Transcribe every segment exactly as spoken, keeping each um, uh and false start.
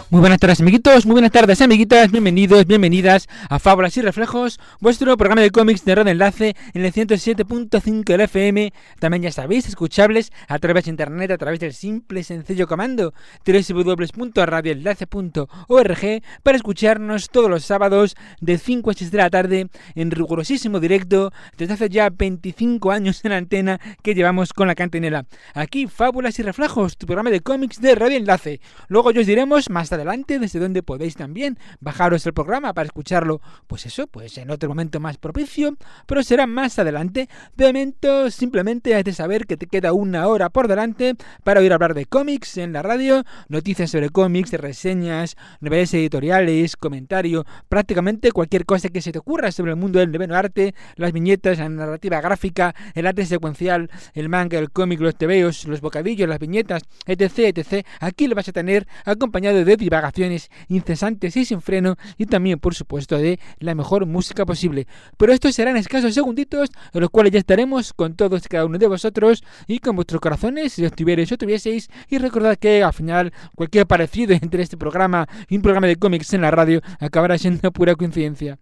Muy buenas tardes, amiguitos, muy buenas tardes, amiguitas, bienvenidos, bienvenidas a Fábulas y Reflejos, vuestro programa de cómics de Radio Enlace en el ciento siete punto cinco del F M. También ya sabéis, escuchables a través de internet, a través del simple y sencillo comando doble u doble u doble u punto radio enlace punto org para escucharnos todos los sábados de cinco a seis de la tarde en rigurosísimo directo desde hace ya veinticinco años en la antena que llevamos con la cantinela. Aquí Fábulas y Reflejos, tu programa de cómics de Radio Enlace. Luego ya os diremos más tarde adelante desde donde podéis también bajaros el programa para escucharlo, pues eso, pues en otro momento más propicio, pero será más adelante. De momento simplemente has de saber que te queda una hora por delante para oír hablar de cómics en la radio, noticias sobre cómics, reseñas, novedades editoriales, comentario, prácticamente cualquier cosa que se te ocurra sobre el mundo del noveno arte, las viñetas, la narrativa gráfica, el arte secuencial, el manga, el cómic, los tebeos, los bocadillos, las viñetas, etc, etc. Aquí lo vas a tener acompañado de divagaciones incesantes y sin freno, y también por supuesto de la mejor música posible. Pero estos serán escasos segunditos en los cuales ya estaremos con todos y cada uno de vosotros y con vuestros corazones si os tuvierais o tuvieseis. Y recordad que al final cualquier parecido entre este programa y un programa de cómics en la radio acabará siendo pura coincidencia.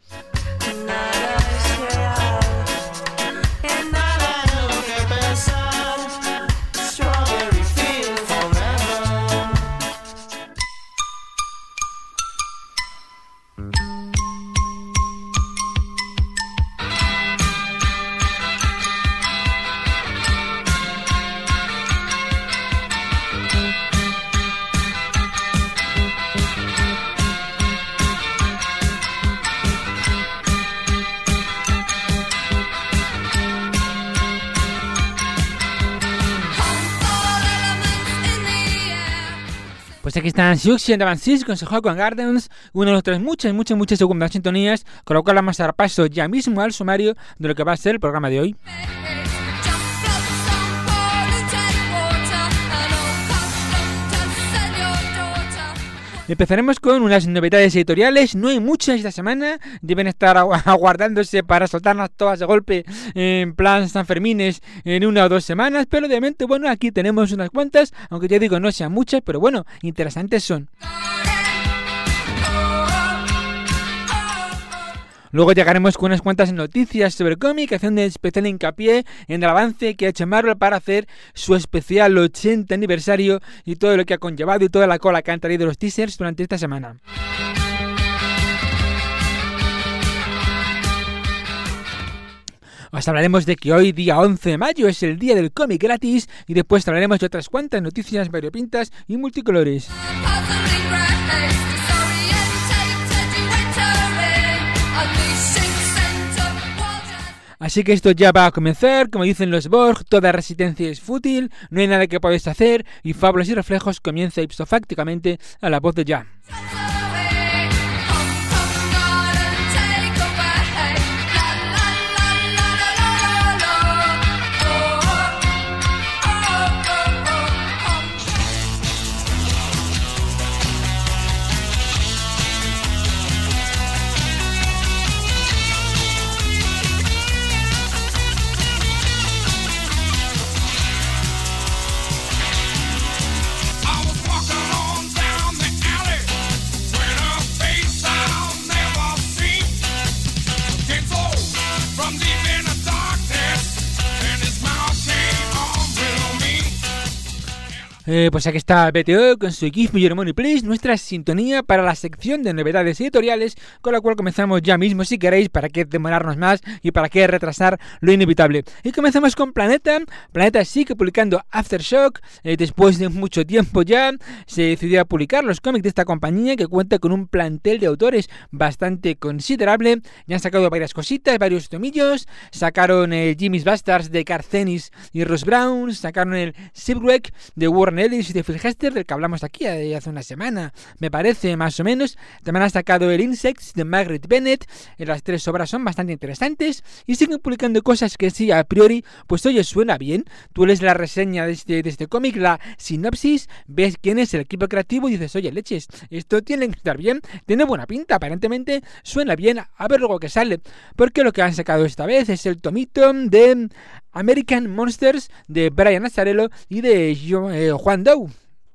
Pues aquí están Siouxsie and the Banshees con Sehawk Gardens, una de nuestras muchas, muchas, muchas segundas sintonías, con lo cual vamos a dar paso ya mismo al sumario de lo que va a ser el programa de hoy. Empezaremos con unas novedades editoriales, no hay muchas esta semana, deben estar agu- aguardándose para soltarlas todas de golpe en plan San Fermines en una o dos semanas, pero de momento, bueno, aquí tenemos unas cuantas, aunque ya digo no sean muchas, pero bueno, interesantes son. Luego llegaremos con unas cuantas noticias sobre cómic, haciendo especial hincapié en el avance que ha hecho Marvel para hacer su especial ochenta aniversario y todo lo que ha conllevado y toda la cola que han traído los teasers durante esta semana. Os hablaremos de que hoy, día once de mayo, es el día del cómic gratis y después hablaremos de otras cuantas noticias variopintas y multicolores. Así que esto ya va a comenzar, como dicen los Borg, toda resistencia es fútil, no hay nada que podáis hacer y Fábulas y Reflejos comienza ipso facticamente a la voz de ya. Eh, pues aquí está B T O con su Give Me Your Money Please, nuestra sintonía para la sección de novedades editoriales, con la cual comenzamos ya mismo si queréis, para qué demorarnos más y para qué retrasar lo inevitable. Y comenzamos con Planeta. Planeta sigue publicando Aftershock, eh, después de mucho tiempo ya se decidió a publicar los cómics de esta compañía que cuenta con un plantel de autores bastante considerable. Ya han sacado varias cositas, varios tomillos, sacaron el Jimmy's Bastards de Garth Ennis y Ross Brown, sacaron el Shipwreck de Warren Ellis y de Phil Hester, del que hablamos aquí hace una semana, me parece, más o menos. También ha sacado el Insects de Margaret Bennett. Las tres obras son bastante interesantes y siguen publicando cosas que sí, a priori, pues oye, suena bien. Tú lees la reseña de este, de este cómic, la sinopsis, ves quién es el equipo creativo y dices, oye, leches, esto tiene que estar bien, tiene buena pinta, aparentemente suena bien, a ver luego qué sale. Porque lo que han sacado esta vez es el tomito de American Monsters de Brian Azzarello y de Juan Doe.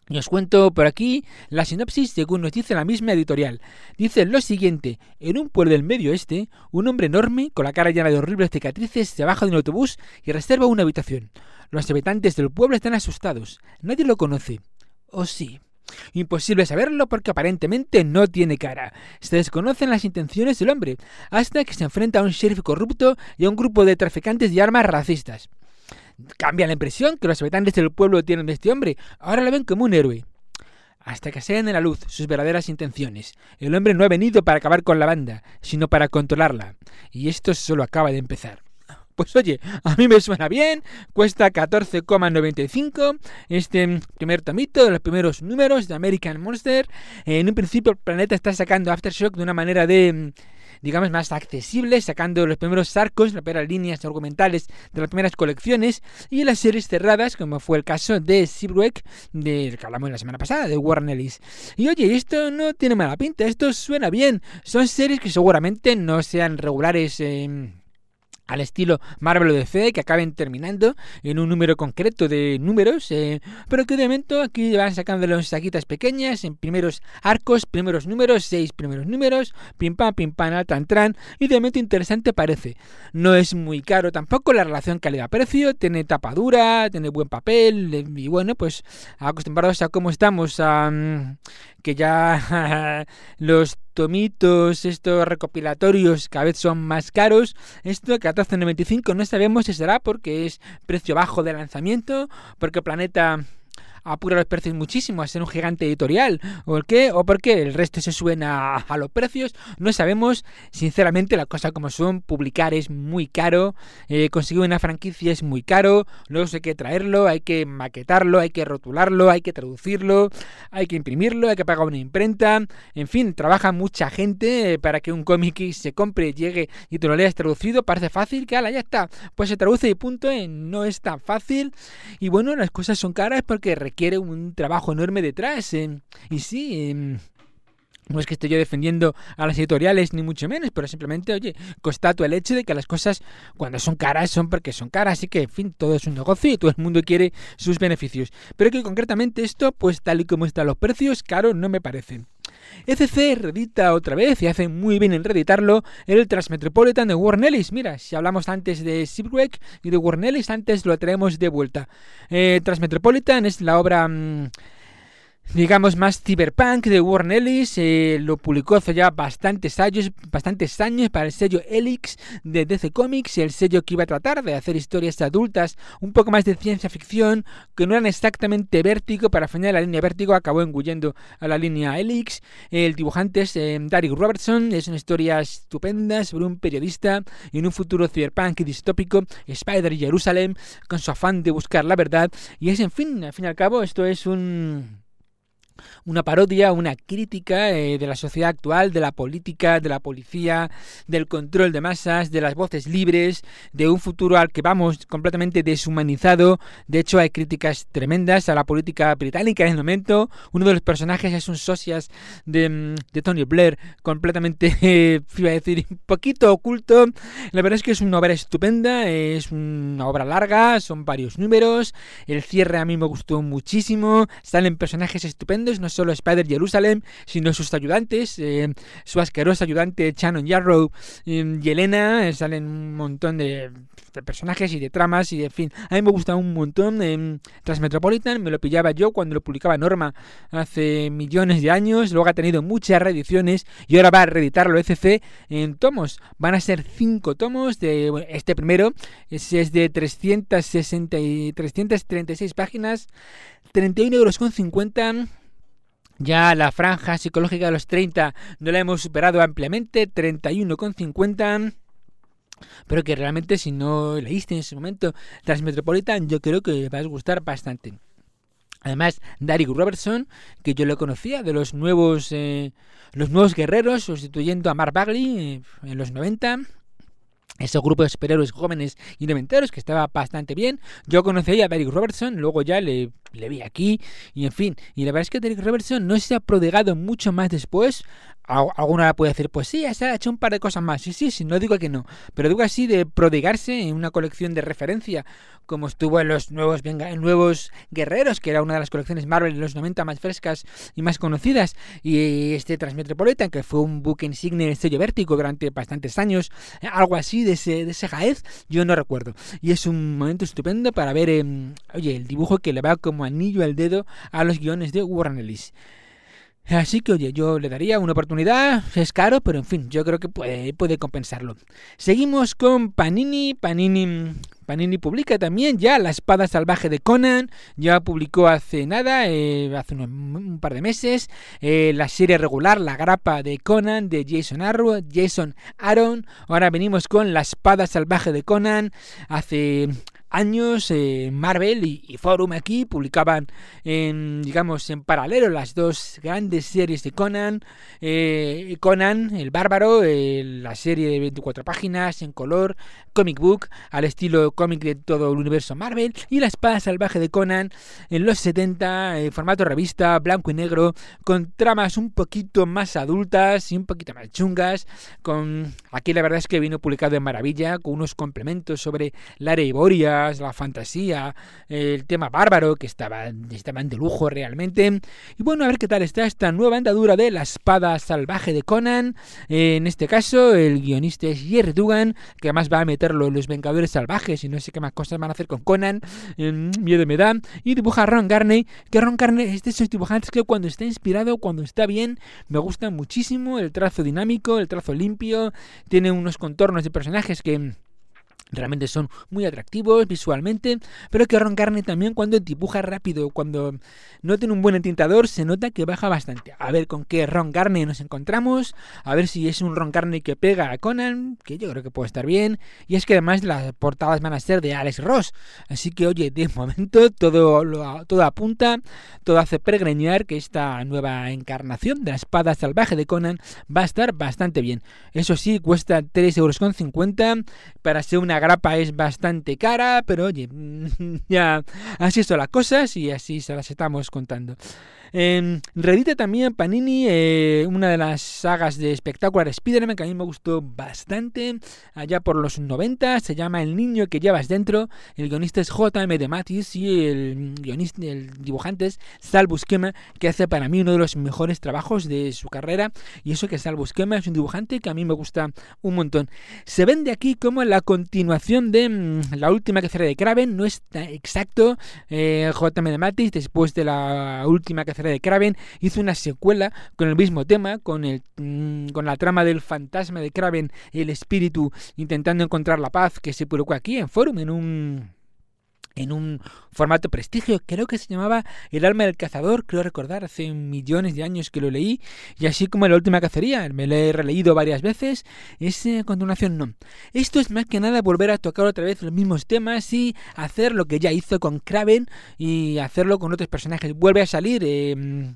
Y os cuento por aquí la sinopsis según nos dice la misma editorial. Dice lo siguiente: en un pueblo del medio oeste, un hombre enorme, con la cara llena de horribles cicatrices, se baja de un autobús y reserva una habitación. Los habitantes del pueblo están asustados. Nadie lo conoce. ¿O sí? Imposible saberlo porque aparentemente no tiene cara. Se desconocen las intenciones del hombre, hasta que se enfrenta a un sheriff corrupto y a un grupo de traficantes de armas racistas. Cambia la impresión que los habitantes del pueblo tienen de este hombre. Ahora lo ven como un héroe. Hasta que salen a la luz sus verdaderas intenciones. El hombre no ha venido para acabar con la banda, sino para controlarla. Y esto solo acaba de empezar. Pues oye, a mí me suena bien, cuesta catorce coma noventa y cinco, este primer tomito de los primeros números de American Monster. En un principio el Planeta está sacando Aftershock de una manera de, digamos, más accesible, sacando los primeros arcos, las primeras líneas argumentales de las primeras colecciones, y las series cerradas, como fue el caso de Shipwreck, de que hablamos la semana pasada, de Warren Ellis. Y oye, esto no tiene mala pinta, esto suena bien, son series que seguramente no sean regulares eh, al estilo Marvel o D C, que acaben terminando en un número concreto de números, eh, pero que de momento aquí van sacando las saquitas pequeñas, en primeros arcos, primeros números, seis primeros números, pim pam, pim pam, al tran tran, y de momento interesante parece. No es muy caro tampoco la relación calidad-precio, tiene tapa dura, tiene buen papel, y bueno, pues acostumbrados a cómo estamos, a um, que ya los tomitos, estos recopilatorios cada vez son más caros. Esto catorce noventa y cinco no sabemos si será porque es precio bajo de lanzamiento, porque Planeta apura los precios muchísimo a ser un gigante editorial, o el qué, o porque el resto se suben a, a los precios. No sabemos, sinceramente, las cosas como son. Publicar es muy caro, eh, conseguir una franquicia es muy caro, luego hay que traerlo, hay que maquetarlo, hay que rotularlo, hay que traducirlo, hay que imprimirlo, hay que pagar una imprenta, en fin, trabaja mucha gente para que un cómic se compre, llegue y te lo leas traducido. Parece fácil, que ala, ya está, pues se traduce y punto, eh, no es tan fácil, y bueno, las cosas son caras porque requieren quiere un trabajo enorme detrás, eh. y sí, eh, no es que esté yo defendiendo a las editoriales ni mucho menos, pero simplemente, oye, constato el hecho de que las cosas cuando son caras son porque son caras, así que en fin, todo es un negocio y todo el mundo quiere sus beneficios, pero que concretamente esto, pues tal y como están los precios, caro no me parecen. E C C reedita otra vez y hace muy bien en reeditarlo el Transmetropolitan de Warren Ellis. Mira, si hablamos antes de Shipwreck y de Warren Ellis, antes lo traemos de vuelta. Eh, Transmetropolitan es la obra Mmm, digamos más cyberpunk de Warren Ellis, eh, lo publicó hace ya bastantes años, bastantes años para el sello Helix de D C Comics, el sello que iba a tratar de hacer historias adultas, un poco más de ciencia ficción, que no eran exactamente Vértigo. Para final la línea Vértigo acabó engullendo a la línea Helix. El dibujante es eh, Derek Robertson, es una historia estupenda sobre un periodista en un futuro cyberpunk y distópico, Spider Jerusalem, con su afán de buscar la verdad, y es, en fin, al fin y al cabo, esto es un... una parodia, una crítica eh, de la sociedad actual, de la política, de la policía, del control de masas, de las voces libres, de un futuro al que vamos completamente deshumanizado. De hecho, hay críticas tremendas a la política británica en el momento. Uno de los personajes es un socias de, de Tony Blair, completamente, eh, iba a decir, un poquito oculto. La verdad es que es una obra estupenda, es una obra larga, son varios números. El cierre a mí me gustó muchísimo, salen personajes estupendos, no solo Spider Jerusalem, sino sus ayudantes, eh, su asqueroso ayudante Shannon Yarrow eh, y Elena, eh, salen un montón de, de personajes y de tramas, y de, en fin, a mí me gusta un montón. eh, Transmetropolitan me lo pillaba yo cuando lo publicaba Norma hace millones de años, luego ha tenido muchas reediciones y ahora va a reeditarlo E C C en tomos. Van a ser cinco tomos, de bueno, este primero es, es de trescientas sesenta y trescientas treinta y seis páginas, treinta y uno euros con cincuenta. Ya la franja psicológica de los treinta no la hemos superado ampliamente, treinta y uno con cincuenta. Pero que realmente, si no leíste en ese momento Transmetropolitan, yo creo que va a gustar bastante. Además, Derek Robertson, que yo lo conocía de los nuevos eh, los nuevos guerreros, sustituyendo a Mark Bagley eh, en los noventa. Ese grupo de superhéroes jóvenes y noventeros que estaba bastante bien. Yo conocí a Derek Robertson, luego ya le le vi aquí, y en fin, y la verdad es que Derek Robertson no se ha prodigado mucho más después. Alguna puede decir, pues sí, se ha hecho un par de cosas más, sí, sí, sí, no digo que no, pero digo así de prodigarse en una colección de referencia, como estuvo en los nuevos, venga, en Nuevos Guerreros, que era una de las colecciones Marvel en los noventa más frescas y más conocidas, y este Transmetropolitan, que fue un buque insignia del sello Vértigo durante bastantes años, algo así de ese, de ese jaez, yo no recuerdo, y es un momento estupendo para ver, eh, oye, el dibujo que le va como anillo al dedo a los guiones de Warren Ellis. Así que, oye, yo le daría una oportunidad, es caro, pero en fin, yo creo que puede, puede compensarlo. Seguimos con Panini, Panini... Panini publica también ya La Espada Salvaje de Conan, ya publicó hace nada, eh, hace un, un par de meses, eh, la serie regular, La Grapa de Conan, de Jason Aaron, Jason Aaron. Ahora venimos con La Espada Salvaje de Conan. Hace años eh, Marvel y, y Forum aquí publicaban en, digamos, en paralelo las dos grandes series de Conan, eh, Conan el Bárbaro, eh, la serie de veinticuatro páginas en color, comic book al estilo cómic de todo el universo Marvel, y La Espada Salvaje de Conan en los setenta, en formato revista, blanco y negro, con tramas un poquito más adultas y un poquito más chungas. Con aquí la verdad es que vino publicado en maravilla, con unos complementos sobre la Ereborias, la fantasía, el tema bárbaro, que estaban, estaban de lujo realmente. Y bueno, a ver qué tal está esta nueva andadura de La Espada Salvaje de Conan. Eh, en este caso, el guionista es Jerry Dugan, que además va a meterlo en Los Vengadores Salvajes y no sé qué más cosas van a hacer con Conan. Eh, miedo me da. Y dibuja Ron Garney, que Ron Garney es de esos dibujantes que cuando está inspirado, cuando está bien, me gusta muchísimo. El trazo dinámico, el trazo limpio, tiene unos contornos de personajes que realmente son muy atractivos visualmente, pero que Ron Garney también cuando dibuja rápido, cuando no tiene un buen entintador, se nota que baja bastante. A ver con qué Ron Garney nos encontramos, a ver si es un Ron Garney que pega a Conan, que yo creo que puede estar bien, y es que además las portadas van a ser de Alex Ross, así que oye, de momento todo, lo, todo apunta, todo hace peregrinar que esta nueva encarnación de La Espada Salvaje de Conan va a estar bastante bien. Eso sí, cuesta tres euros con cincuenta, para ser una grapa es bastante cara, pero oye, ya así son las cosas y así se las estamos contando. Eh, reedita también Panini eh, una de las sagas de Spectacular Spider-Man que a mí me gustó bastante allá por los noventa, se llama El niño que llevas dentro. El guionista es J M DeMatteis y el guionista, el dibujante es Sal Buscema, que hace para mí uno de los mejores trabajos de su carrera, y eso que Sal Buscema es un dibujante que a mí me gusta un montón. Se vende aquí como la continuación de mmm, La última cacería de Kraven, no está exacto. eh, J M DeMatteis, después de La última cacería de Kraven, hizo una secuela con el mismo tema, con el mmm, con la trama del fantasma de Kraven, el espíritu intentando encontrar la paz, que se publicó aquí en Forum en un en un formato prestigio, creo que se llamaba El alma del cazador, creo recordar, hace millones de años que lo leí, y así como La última cacería, me lo he releído varias veces, es eh, continuación no. Esto es más que nada volver a tocar otra vez los mismos temas y hacer lo que ya hizo con Kraven y hacerlo con otros personajes. Vuelve a salir eh,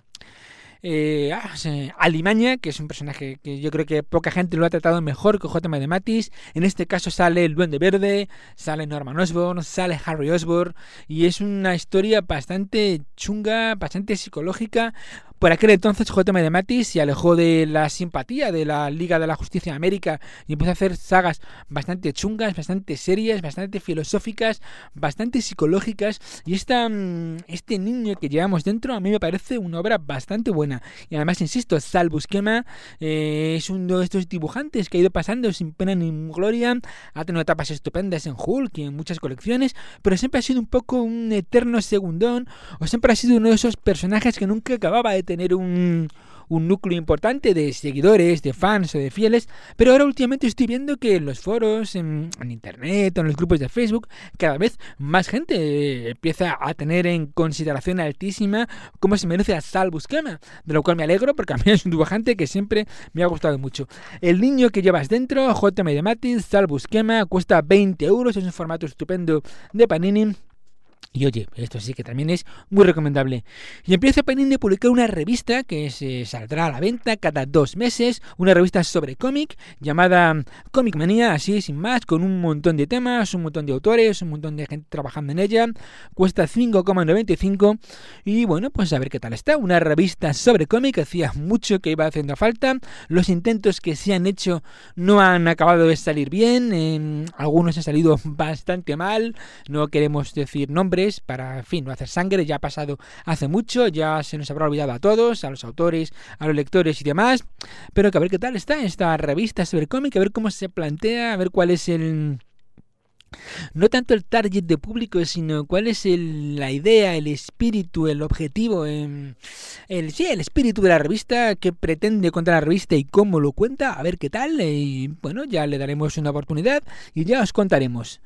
Eh, ah, Alimaña, que es un personaje que yo creo que poca gente lo ha tratado mejor que J M DeMatteis. En este caso sale el Duende Verde, sale Norman Osborn, sale Harry Osborn, y es una historia bastante chunga, bastante psicológica. Por aquel entonces J M DeMatteis se alejó de la simpatía de la Liga de la Justicia de América y empezó a hacer sagas bastante chungas, bastante serias, bastante filosóficas, bastante psicológicas, y esta, este niño que llevamos dentro a mí me parece una obra bastante buena. Y además, insisto, Sal Buscema eh, es uno de estos dibujantes que ha ido pasando sin pena ni gloria, ha tenido etapas estupendas en Hulk y en muchas colecciones, pero siempre ha sido un poco un eterno segundón, o siempre ha sido uno de esos personajes que nunca acababa de tener un, un núcleo importante de seguidores, de fans o de fieles, pero ahora últimamente estoy viendo que en los foros, en, en internet, en los grupos de Facebook, cada vez más gente empieza a tener en consideración altísima cómo se merece a Sal Buscema, de lo cual me alegro porque a mí es un dibujante que siempre me ha gustado mucho. El niño que llevas dentro, J M DeMatteis, Sal Buscema, cuesta veinte euros, es un formato estupendo de Panini. Y oye, esto sí que también es muy recomendable. Y empieza Panini a publicar una revista que se saldrá a la venta cada dos meses, una revista sobre cómic llamada Comic Manía, así sin más, con un montón de temas, un montón de autores, un montón de gente trabajando en ella. Cuesta cinco coma noventa y cinco y bueno, pues a ver qué tal está. Una revista sobre cómic, hacía mucho que iba haciendo falta. Los intentos que se han hecho no han acabado de salir bien, eh, algunos han salido bastante mal, no queremos decir nombres para, en fin, no hacer sangre, ya ha pasado hace mucho, ya se nos habrá olvidado a todos, a los autores, a los lectores y demás, pero que a ver qué tal está esta revista sobre cómic, a ver cómo se plantea, a ver cuál es el... no tanto el target de público, sino cuál es el, la idea, el espíritu, el objetivo, el, el, sí, el espíritu de la revista, qué pretende contar la revista y cómo lo cuenta, a ver qué tal, y bueno, ya le daremos una oportunidad y ya os contaremos.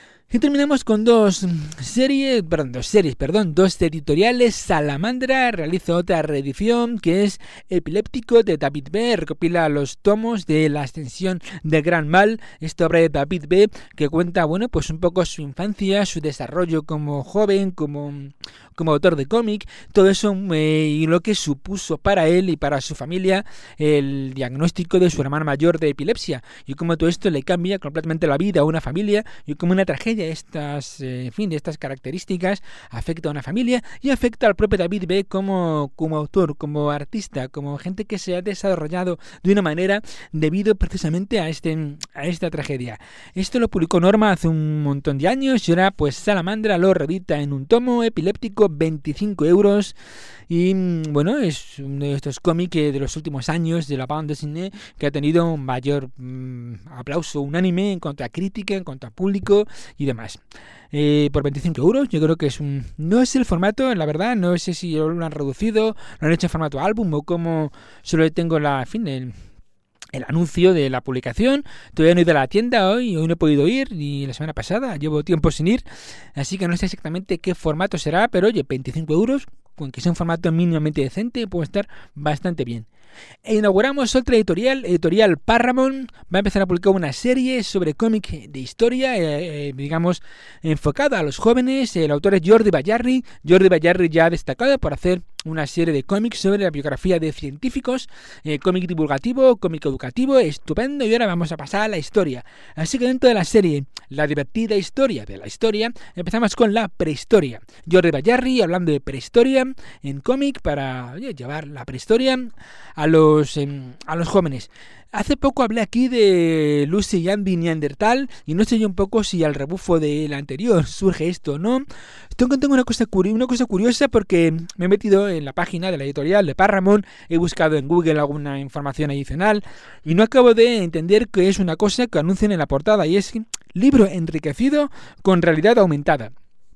Y terminamos con dos series, perdón, dos series, perdón, dos editoriales. Salamandra realiza otra reedición que es Epiléptico de David B. Recopila los tomos de La Ascensión del Gran Mal, esta obra de David B. que cuenta, bueno, pues un poco su infancia, su desarrollo como joven, como, como autor de cómic, todo eso eh, y lo que supuso para él y para su familia el diagnóstico de su hermana mayor de epilepsia y cómo todo esto le cambia completamente la vida a una familia y cómo una tragedia estas, eh, en fin, de estas características afecta a una familia y afecta al propio David B. como, como autor, como artista, como gente que se ha desarrollado de una manera debido precisamente a, este, a esta tragedia. Esto lo publicó Norma hace un montón de años y ahora pues Salamandra lo reedita en un tomo Epiléptico, veinticinco euros. Y bueno, es uno de estos cómics de los últimos años de la banda de cine que ha tenido un mayor mmm, aplauso unánime en cuanto a crítica, en cuanto a público y demás. Eh, por veinticinco euros, yo creo que es un... no es el formato, la verdad, no sé si lo han reducido, lo han hecho en formato álbum o como solo tengo la... en fin, el... el anuncio de la publicación. Todavía no he ido a la tienda hoy, hoy no he podido ir, ni la semana pasada, llevo tiempo sin ir, así que no sé exactamente qué formato será, pero oye, veinticinco euros, con que sea un formato mínimamente decente, puede estar bastante bien. E inauguramos otra editorial, editorial Paramount, va a empezar a publicar una serie sobre cómic de historia, eh, eh, digamos, enfocada a los jóvenes. El autor es Jordi Bayarri. Jordi Bayarri ya ha destacado por hacer una serie de cómics sobre la biografía de científicos, eh, cómic divulgativo, cómic educativo, estupendo, y ahora vamos a pasar a la historia. Así que dentro de la serie, la divertida historia de la historia, empezamos con la prehistoria. Jordi Bayarri hablando de prehistoria en cómic para oye, llevar la prehistoria a los, eh, a los jóvenes. Hace poco hablé aquí de Lucy y Andy Neandertal y no sé yo un poco si al rebufo del anterior surge esto o no. Tengo, tengo una, cosa curi- una cosa curiosa porque me he metido en la página de la editorial de Paramount, he buscado en Google alguna información adicional y no acabo de entender qué es una cosa que anuncian en la portada y es libro enriquecido con realidad aumentada.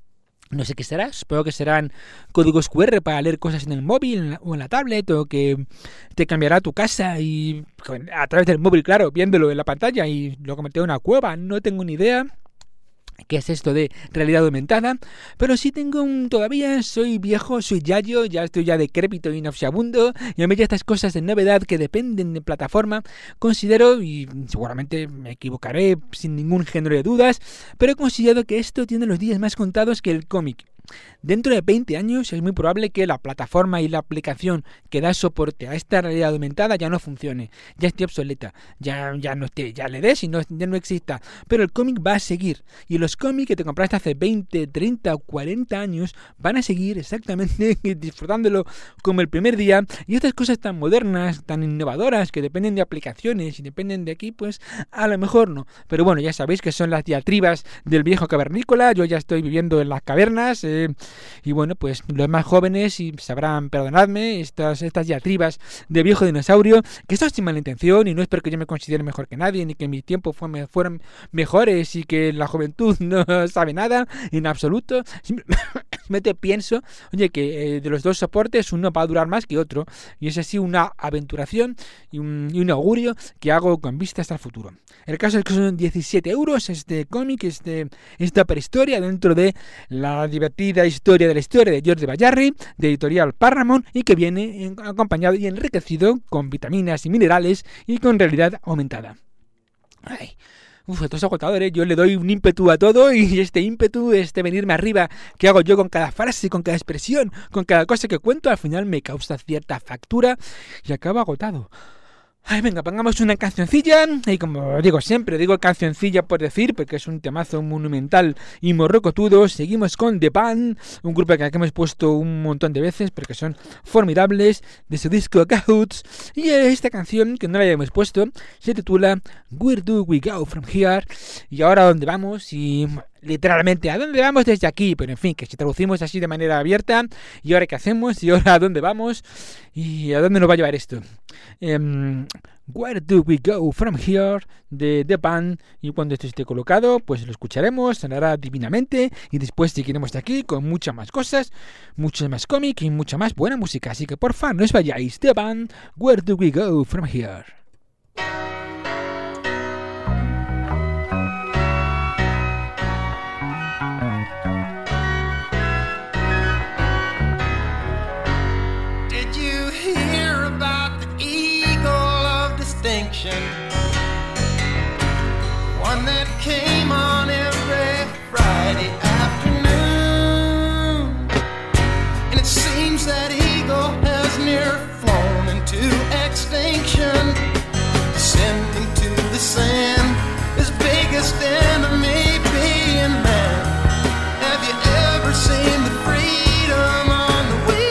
No sé qué será, supongo que serán códigos cu erre para leer cosas en el móvil o en la tablet, o que te cambiará tu casa y a través del móvil, claro, viéndolo en la pantalla y lo convertirá en una cueva, no tengo ni idea qué es esto de realidad aumentada, pero sí tengo un todavía, soy viejo, soy yayo, ya estoy ya decrépito y nauseabundo, y a mí ya estas cosas de novedad que dependen de plataforma, considero, y seguramente me equivocaré sin ningún género de dudas, pero he considerado que esto tiene los días más contados que el cómic. Dentro de veinte años es muy probable que la plataforma y la aplicación que da soporte a esta realidad aumentada ya no funcione, ya esté obsoleta, ya, ya no esté, ya le des y no, ya no exista, pero el cómic va a seguir y los cómics que te compraste hace veinte, treinta o cuarenta años van a seguir exactamente disfrutándolo como el primer día, y estas cosas tan modernas, tan innovadoras que dependen de aplicaciones y dependen de aquí, pues a lo mejor no, pero bueno, ya sabéis que son las diatribas del viejo cavernícola, yo ya estoy viviendo en las cavernas, eh, y bueno, pues los más jóvenes y sabrán perdonadme estas, estas diatribas de viejo dinosaurio, que esto es sin mala intención y no es porque yo me considere mejor que nadie ni que mis tiempos fue, fueron mejores y que la juventud no sabe nada en absoluto. Simplemente pienso, oye, que eh, de los dos soportes uno va a durar más que otro y es así una aventuración y un, y un augurio que hago con vistas al futuro. El caso es que son diecisiete euros este cómic, este, esta prehistoria dentro de la divertida historia de la historia de Jordi Bayarri, de editorial Paramount, y que viene en, acompañado y enriquecido con vitaminas y minerales y con realidad aumentada. Ay. Uf, esto es agotador, ¿eh? Yo le doy un ímpetu a todo y este ímpetu, este venirme arriba que hago yo con cada frase, con cada expresión, con cada cosa que cuento, al final me causa cierta factura y acabo agotado. Ay, venga, pongamos una cancioncilla, y como digo siempre, digo cancioncilla por decir, porque es un temazo monumental y morrocotudo. Seguimos con The Band, un grupo que hemos puesto un montón de veces, porque son formidables, de su disco Cahoots, y esta canción, que no la habíamos puesto, se titula Where Do We Go From Here, y ahora a dónde vamos, y... literalmente, ¿a dónde vamos desde aquí? Pero en fin, que si traducimos así de manera abierta, ¿y ahora qué hacemos? ¿Y ahora a dónde vamos? ¿Y a dónde nos va a llevar esto? Um, Where do we go from here? De The Band. Y cuando esto esté colocado, pues lo escucharemos, sonará divinamente. Y después seguiremos de aquí con muchas más cosas, mucho más cómic y mucha más buena música. Así que porfa, no os vayáis. The Band, Where do we go from here? One that came on every Friday afternoon, and it seems that eagle has near flown into extinction, sending to the sand his biggest enemy being man. Have you ever seen the freedom on the wing?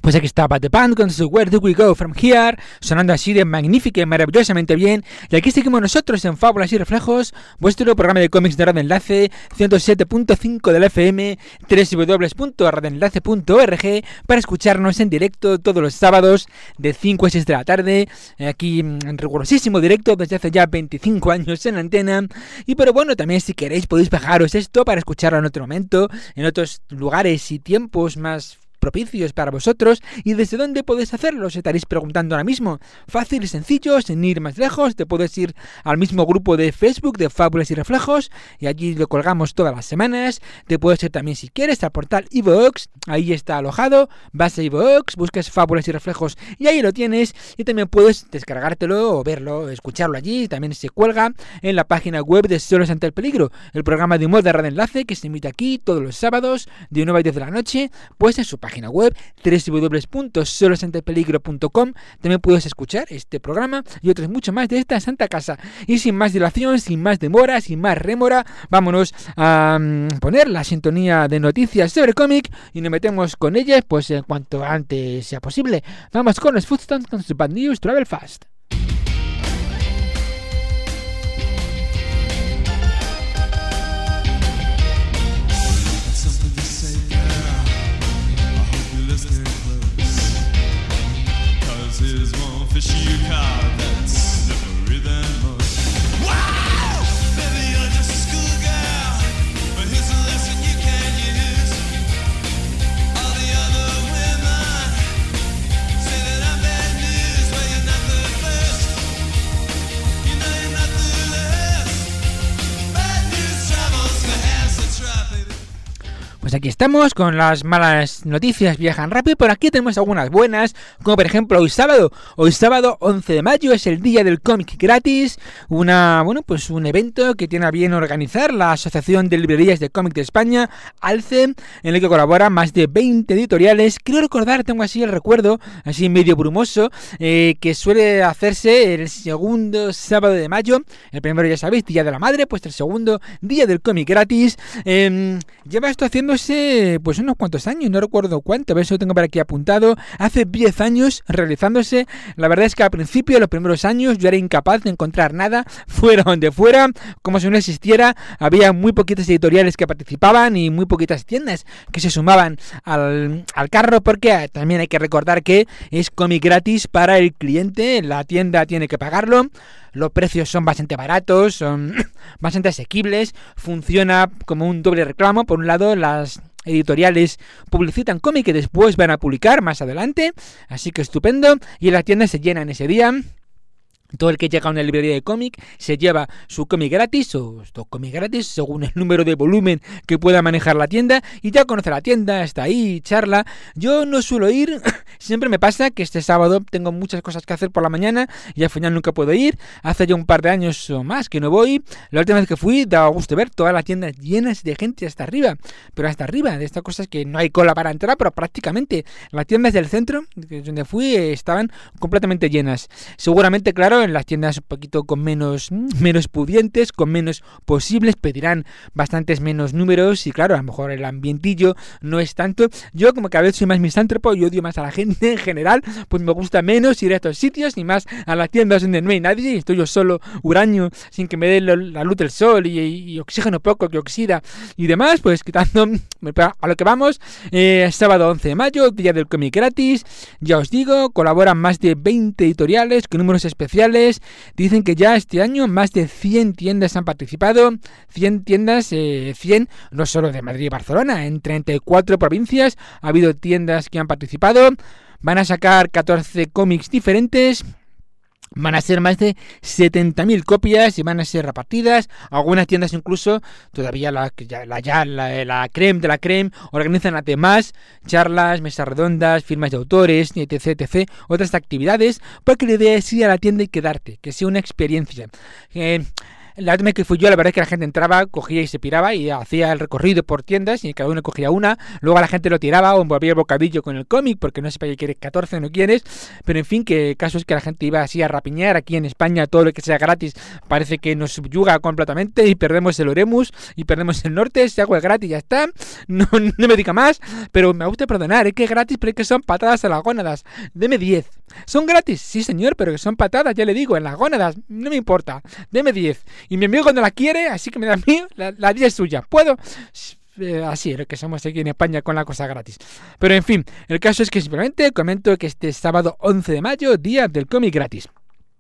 Pues aquí estaba The Band con su Where Do We Go From Here, sonando así de magnífica y maravillosamente bien. Y aquí seguimos nosotros en Fábulas y Reflejos, vuestro programa de cómics de Radio Enlace, ciento siete punto cinco del F M, doble u doble u doble u punto radio enlace punto org, para escucharnos en directo todos los sábados de cinco a seis de la tarde, aquí en rigurosísimo directo desde hace ya veinticinco años en la antena. Y pero bueno, también si queréis podéis bajaros esto para escucharlo en otro momento, en otros lugares y tiempos más propicios para vosotros. ¿Y desde dónde podéis hacerlo? Os estaréis preguntando ahora mismo. Fácil y sencillo, sin ir más lejos, te puedes ir al mismo grupo de Facebook de Fábulas y Reflejos, y allí lo colgamos todas las semanas. Te puedes ir también, si quieres, al portal iVoox, ahí está alojado, vas a iVoox, buscas Fábulas y Reflejos y ahí lo tienes, y también puedes descargártelo o verlo, escucharlo allí. También se cuelga en la página web de Solos ante el Peligro, el programa de humor de Radio Enlace que se emite aquí todos los sábados de nueve a diez de la noche, pues en su página página web doble u doble u doble u punto solos ante el peligro punto com. También puedes escuchar este programa y otros mucho más de esta santa casa. Y sin más dilación, sin más demora, sin más rémora, vámonos a um, poner la sintonía de noticias sobre cómic y nos metemos con ellas pues en cuanto antes sea posible. Vamos con los Footstamps con su Bad News Travel Fast. Is one fish you caught that's slippery than most. Wow! Baby, you're just a schoolgirl, but here's a lesson you can use. All the other women say that I'm bad news. Well, you're not the first, you know you're not the last. Bad news travels fast, that's right, baby. Pues aquí estamos con las malas noticias, viajan rápido, pero aquí tenemos algunas buenas, como por ejemplo hoy sábado, hoy sábado once de mayo es el día del cómic gratis, una bueno pues un evento que tiene a bien organizar la Asociación de Librerías de Cómic de España, ALCE, en el que colaboran más de veinte editoriales. Quiero recordar, tengo así el recuerdo, así medio brumoso, eh, que suele hacerse el segundo sábado de mayo, el primero ya sabéis, Día de la Madre, pues el segundo día del cómic gratis. Eh, lleva esto haciendo pues unos cuantos años, no recuerdo cuánto, a ver si lo tengo por aquí apuntado, hace diez años realizándose. La verdad es que al principio, los primeros años, yo era incapaz de encontrar nada, fuera donde fuera, como si no existiera. Había muy poquitas editoriales que participaban y muy poquitas tiendas que se sumaban al, al carro, porque también hay que recordar que es cómic gratis para el cliente, la tienda tiene que pagarlo. Los precios son bastante baratos, son bastante asequibles, funciona como un doble reclamo. Por un lado, las editoriales publicitan cómic que después van a publicar más adelante, así que estupendo, y las tiendas se llenan ese día. Todo el que llega a una librería de cómic se lleva su cómic gratis o dos cómics gratis según el número de volumen que pueda manejar la tienda, y ya conoce la tienda, está ahí, charla. Yo no suelo ir, siempre me pasa que este sábado tengo muchas cosas que hacer por la mañana y al final nunca puedo ir. Hace ya un par de años o más que no voy. La última vez que fui daba gusto ver todas las tiendas llenas de gente hasta arriba, pero hasta arriba, de estas cosas que no hay cola para entrar, pero prácticamente las tiendas del centro donde fui estaban completamente llenas. Seguramente, claro, en las tiendas un poquito con menos menos pudientes, con menos posibles, pedirán bastantes menos números y claro, a lo mejor el ambientillo no es tanto. Yo como cada vez soy más misántropo y odio más a la gente en general, pues me gusta menos ir a estos sitios y más a las tiendas donde no hay nadie y estoy yo solo, huraño, sin que me dé la luz del sol y, y oxígeno poco que oxida y demás. Pues quitando a lo que vamos, eh, sábado once de mayo, día del cómic gratis. Ya os digo, colaboran más de veinte editoriales con números especiales. Dicen que ya este año más de cien tiendas han participado, cien tiendas, eh, cien no solo de Madrid y Barcelona, en treinta y cuatro provincias ha habido tiendas que han participado. Van a sacar catorce cómics diferentes. Van a ser más de setenta mil copias y van a ser repartidas. Algunas tiendas incluso, todavía la, la, ya, la, la creme de la creme, organizan además charlas, mesas redondas, firmas de autores, etc, etc, otras actividades, porque la idea es ir a la tienda y quedarte, que sea una experiencia. Eh, La última vez que fui yo, la verdad es que la gente entraba, cogía y se piraba y hacía el recorrido por tiendas y cada uno cogía una. Luego la gente lo tiraba o envolvía el bocadillo con el cómic porque no sepa que quieres catorce o no quieres. Pero en fin, que el caso es que la gente iba así a rapiñar. Aquí en España todo lo que sea gratis parece que nos subyuga completamente y perdemos el Oremus y perdemos el norte. Si hago es gratis ya está. No, no me diga más. Pero me gusta perdonar, es que es gratis pero es que son patadas a las gónadas. Deme diez. Son gratis, sí señor, pero que son patadas, ya le digo, en las gónadas. No me importa. Deme diez. Y mi amigo no la quiere, así que me da a mí, la, la diez es suya. ¿Puedo? Eh, así es lo que somos aquí en España con la cosa gratis. Pero en fin, el caso es que simplemente comento que este sábado once de mayo, día del cómic gratis.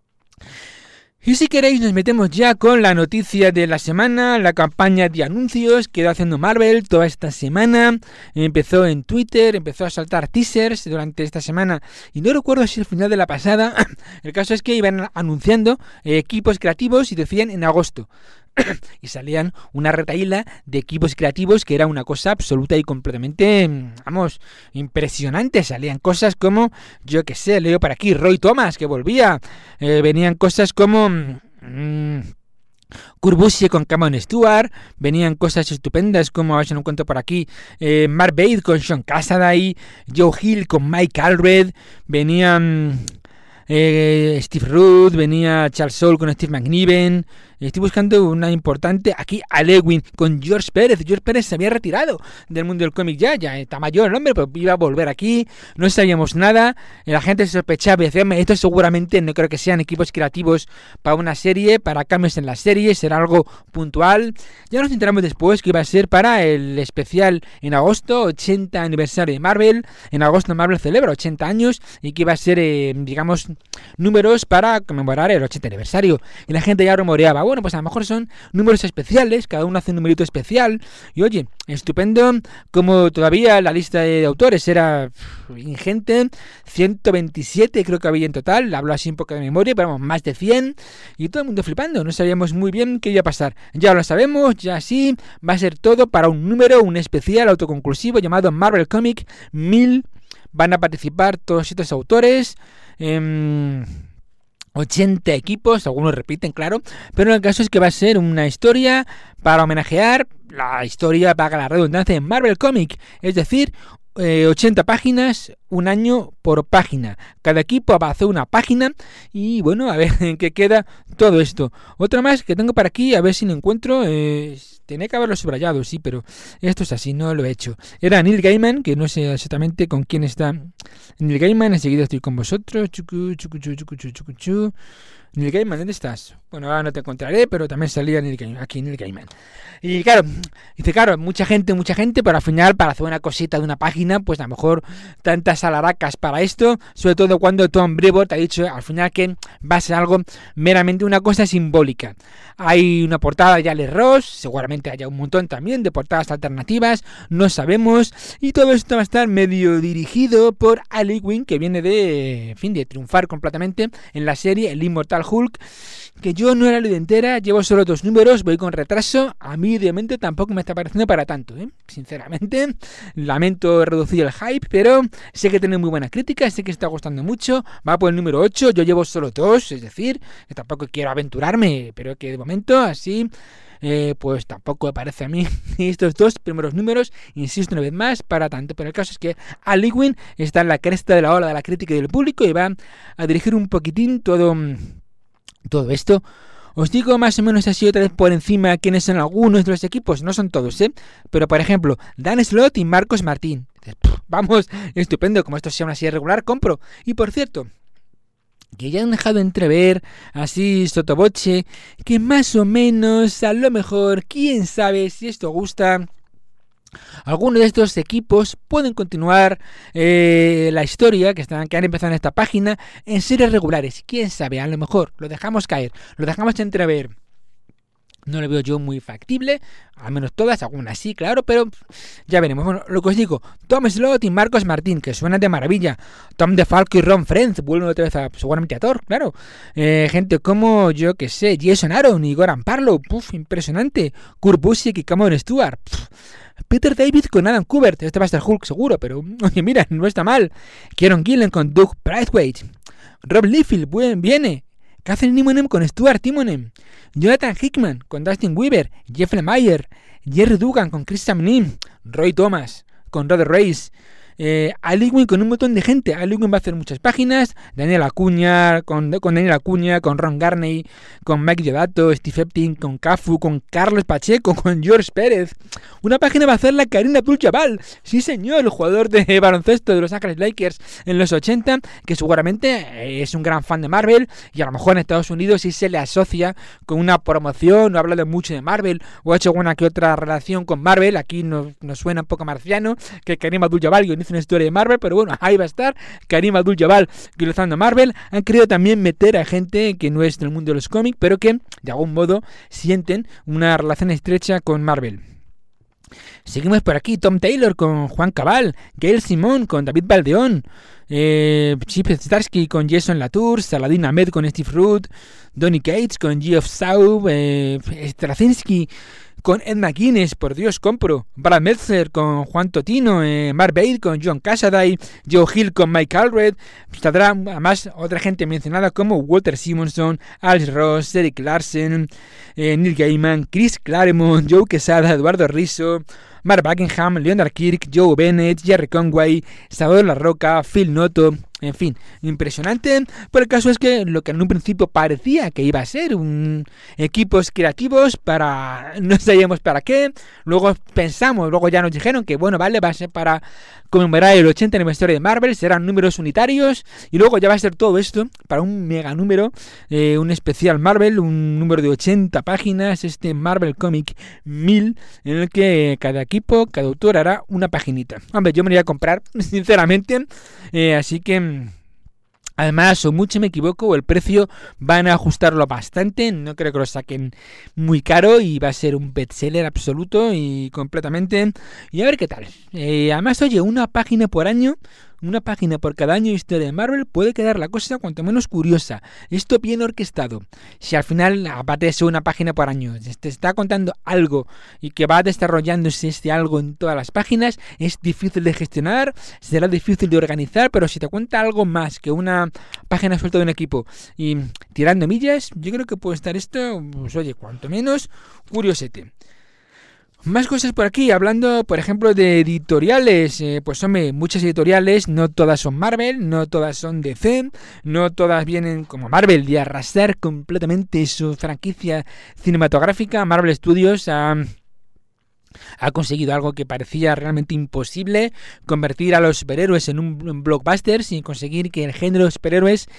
Y si queréis nos metemos ya con la noticia de la semana, la campaña de anuncios que está haciendo Marvel toda esta semana. Empezó en Twitter, empezó a saltar teasers durante esta semana y no recuerdo si al final de la pasada. El caso es que iban anunciando eh, equipos creativos y decían en agosto. Y salían una retahíla de equipos creativos que era una cosa absoluta y completamente, vamos, impresionante. Salían cosas como, yo que sé, leo para aquí, Roy Thomas, que volvía. Eh, venían cosas como... Mmm, Kurt Busiek con Cameron Stewart, venían cosas estupendas como, a ver si no encuentro por aquí, eh, Mark Waid con Sean Cassidy, Joe Hill con Mike Allred, venían... Eh, Steve Ruth, venía Charles Soule con Steve McNiven. Estoy buscando una importante aquí, Alewin con George Pérez. George Pérez se había retirado del mundo del cómic ya, ya está mayor el hombre, pero iba a volver aquí. No sabíamos nada, la gente se sospechaba y decía, esto seguramente no creo que sean equipos creativos para una serie, para cambios en la serie, será algo puntual. Ya nos enteramos después que iba a ser para el especial en agosto, ochenta aniversario de Marvel. En agosto Marvel celebra ochenta años y que iba a ser, eh, digamos, números para conmemorar el ochenta aniversario. Y la gente ya rumoreaba, bueno, pues a lo mejor son números especiales, cada uno hace un numerito especial. Y oye, estupendo, como todavía la lista de autores era ingente, ciento veintisiete creo que había en total, hablo así un poco de memoria, pero vamos, más de cien, y todo el mundo flipando, no sabíamos muy bien qué iba a pasar. Ya lo sabemos, ya sí, va a ser todo para un número, un especial autoconclusivo llamado Marvel Comic mil. Van a participar todos estos autores, eh, ochenta equipos, algunos repiten, claro, pero el caso es que va a ser una historia para homenajear la historia, paga la redundancia, en Marvel Comic, es decir, eh, ochenta páginas, un año por página. Cada equipo va a hacer una página y bueno, a ver en qué queda todo esto. Otra más que tengo para aquí, a ver si lo encuentro. Eh, tenía que haberlo subrayado, sí, pero esto es así, no lo he hecho. Era Neil Gaiman, que no sé exactamente con quién está. Neil Gaiman, enseguida estoy con vosotros. Chucu, chucu, chucu, chucu, chucu, chucu. Neil Gaiman, ¿dónde estás? Bueno, ahora no te encontraré, pero también salía Neil Gaiman, aquí Neil Gaiman. Y claro, dice, claro, mucha gente, mucha gente, pero al final para hacer una cosita de una página, pues a lo mejor tantas alaracas para esto, sobre todo cuando Tom Brevoort ha dicho al final que va a ser algo meramente una cosa simbólica. Hay una portada de Alex Ross, seguramente haya un montón también de portadas alternativas, no sabemos, y todo esto va a estar medio dirigido por Alewin, que viene de, en fin, de triunfar completamente en la serie El Inmortal Hulk, que yo no era la entera, llevo solo dos números, voy con retraso, a mí obviamente tampoco me está pareciendo para tanto, ¿eh? Sinceramente, lamento reducir el hype, pero sé que tiene muy buenas críticas, sé que está gustando mucho, va por el número ocho, yo llevo solo dos, es decir, que tampoco quiero aventurarme, pero que de momento así... Eh, pues tampoco me parece a mí estos dos primeros números, insisto una vez más, para tanto, pero el caso es que Alewin está en la cresta de la ola de la crítica y del público y va a dirigir un poquitín todo, todo esto. Os digo más o menos así otra vez por encima quiénes son algunos de los equipos, no son todos, ¿eh? Pero por ejemplo, Dan Slott y Marcos Martín. Vamos, estupendo, como esto sea una serie regular, compro. Y por cierto, que ya han dejado entrever, así sotoboche, que más o menos, a lo mejor, quién sabe si esto gusta, algunos de estos equipos pueden continuar eh, la historia que, están, que han empezado en esta página en series regulares. Quién sabe, a lo mejor, lo dejamos caer, lo dejamos entrever. No lo veo yo muy factible, al menos todas, algunas sí, claro, pero ya veremos. Bueno, lo que os digo, Tom Slott y Marcos Martín, que suenan de maravilla. Tom DeFalco y Ron Frenz vuelven otra vez a, seguramente a Thor, claro. Eh, gente como, yo que sé, Jason Aaron y Goran Parlow, puf, impresionante. Kurt Busiek y Cameron Stewart, puf. Peter David con Adam Kubert, este va a ser Hulk seguro, pero oye, mira, no está mal. Kieron Gillen con Doug Braithwaite. Rob Liefeld, buen, viene. Catherine Immonen con Stuart Immonen, Jonathan Hickman con Dustin Weaver, Jeff Lemire, Jerry Dugan con Christian Nim, Roy Thomas con Rod Reis, eh, Aliwin con un montón de gente. Aliwin va a hacer muchas páginas, Daniel Acuña, con, con Daniel Acuña, con Ron Garney, con Mike Diodato, Steve Epting, con Cafu, con Carlos Pacheco, con George Pérez. Una página va a hacer la Kareem Abdul-Jabbar, sí señor, el jugador de baloncesto de Los Ángeles Lakers en los ochenta, que seguramente es un gran fan de Marvel, y a lo mejor en Estados Unidos sí se le asocia con una promoción, o ha hablado mucho de Marvel, o ha hecho alguna que otra relación con Marvel. Aquí nos, nos suena un poco marciano que Kareem Abdul-Jabbar hizo una historia de Marvel, pero bueno, ahí va a estar Kareem Abdul-Jabbar utilizando Marvel. Han querido también meter a gente que no es del mundo de los cómics, pero que de algún modo sienten una relación estrecha con Marvel. Seguimos por aquí, Tom Taylor con Juan Cabal, Gail Simón con David Baldeón, eh, Chip Zdarsky con Jason Latour, Saladin Ahmed con Steve Root, Donny Cates con Geoff Saub, eh, Straczynski con Ed McGuinness, por Dios, compro. Brad Meltzer con Juan Totino, eh, Mark Bates con John Cassaday, Joe Hill con Mike Allred. Saldrá además otra gente mencionada como Walter Simonson, Alex Ross, Eric Larsen, eh, Neil Gaiman, Chris Claremont, Joe Quesada, Eduardo Rizzo, Mark Buckingham, Leonard Kirk, Joe Bennett, Jerry Conway, Salvador La Roca, Phil Noto. En fin, impresionante. Pero el caso es que lo que en un principio parecía que iba a ser un equipos creativos para no sabíamos para qué, luego pensamos, luego ya nos dijeron que bueno, vale, va a ser para conmemorar el ochenta aniversario de Marvel, serán números unitarios, y luego ya va a ser todo esto para un mega número, eh, un especial Marvel, un número de ochenta páginas, este Marvel Comic mil, en el que cada equipo, cada autor hará una paginita. Hombre, yo me lo voy a comprar, sinceramente, eh, así que además, o mucho me equivoco, el precio van a ajustarlo bastante, no creo que lo saquen muy caro y va a ser un bestseller absoluto y completamente. Y a ver qué tal. Eh, además, oye, una página por año, una página por cada año de historia de Marvel puede quedar la cosa cuanto menos curiosa. Esto bien orquestado. Si al final, aparte de ser una página por año, te está contando algo y que va desarrollándose este algo en todas las páginas, es difícil de gestionar, será difícil de organizar, pero si te cuenta algo más que una página suelta de un equipo y tirando millas, yo creo que puede estar esto, pues oye, cuanto menos curiosete. Más cosas por aquí, hablando por ejemplo de editoriales, eh, pues hombre, muchas editoriales, no todas son Marvel, no todas son D C, no todas vienen como Marvel de arrasar completamente su franquicia cinematográfica. Marvel Studios ha... ha conseguido algo que parecía realmente imposible, convertir a los superhéroes en un en blockbusters y conseguir que el género de superhéroes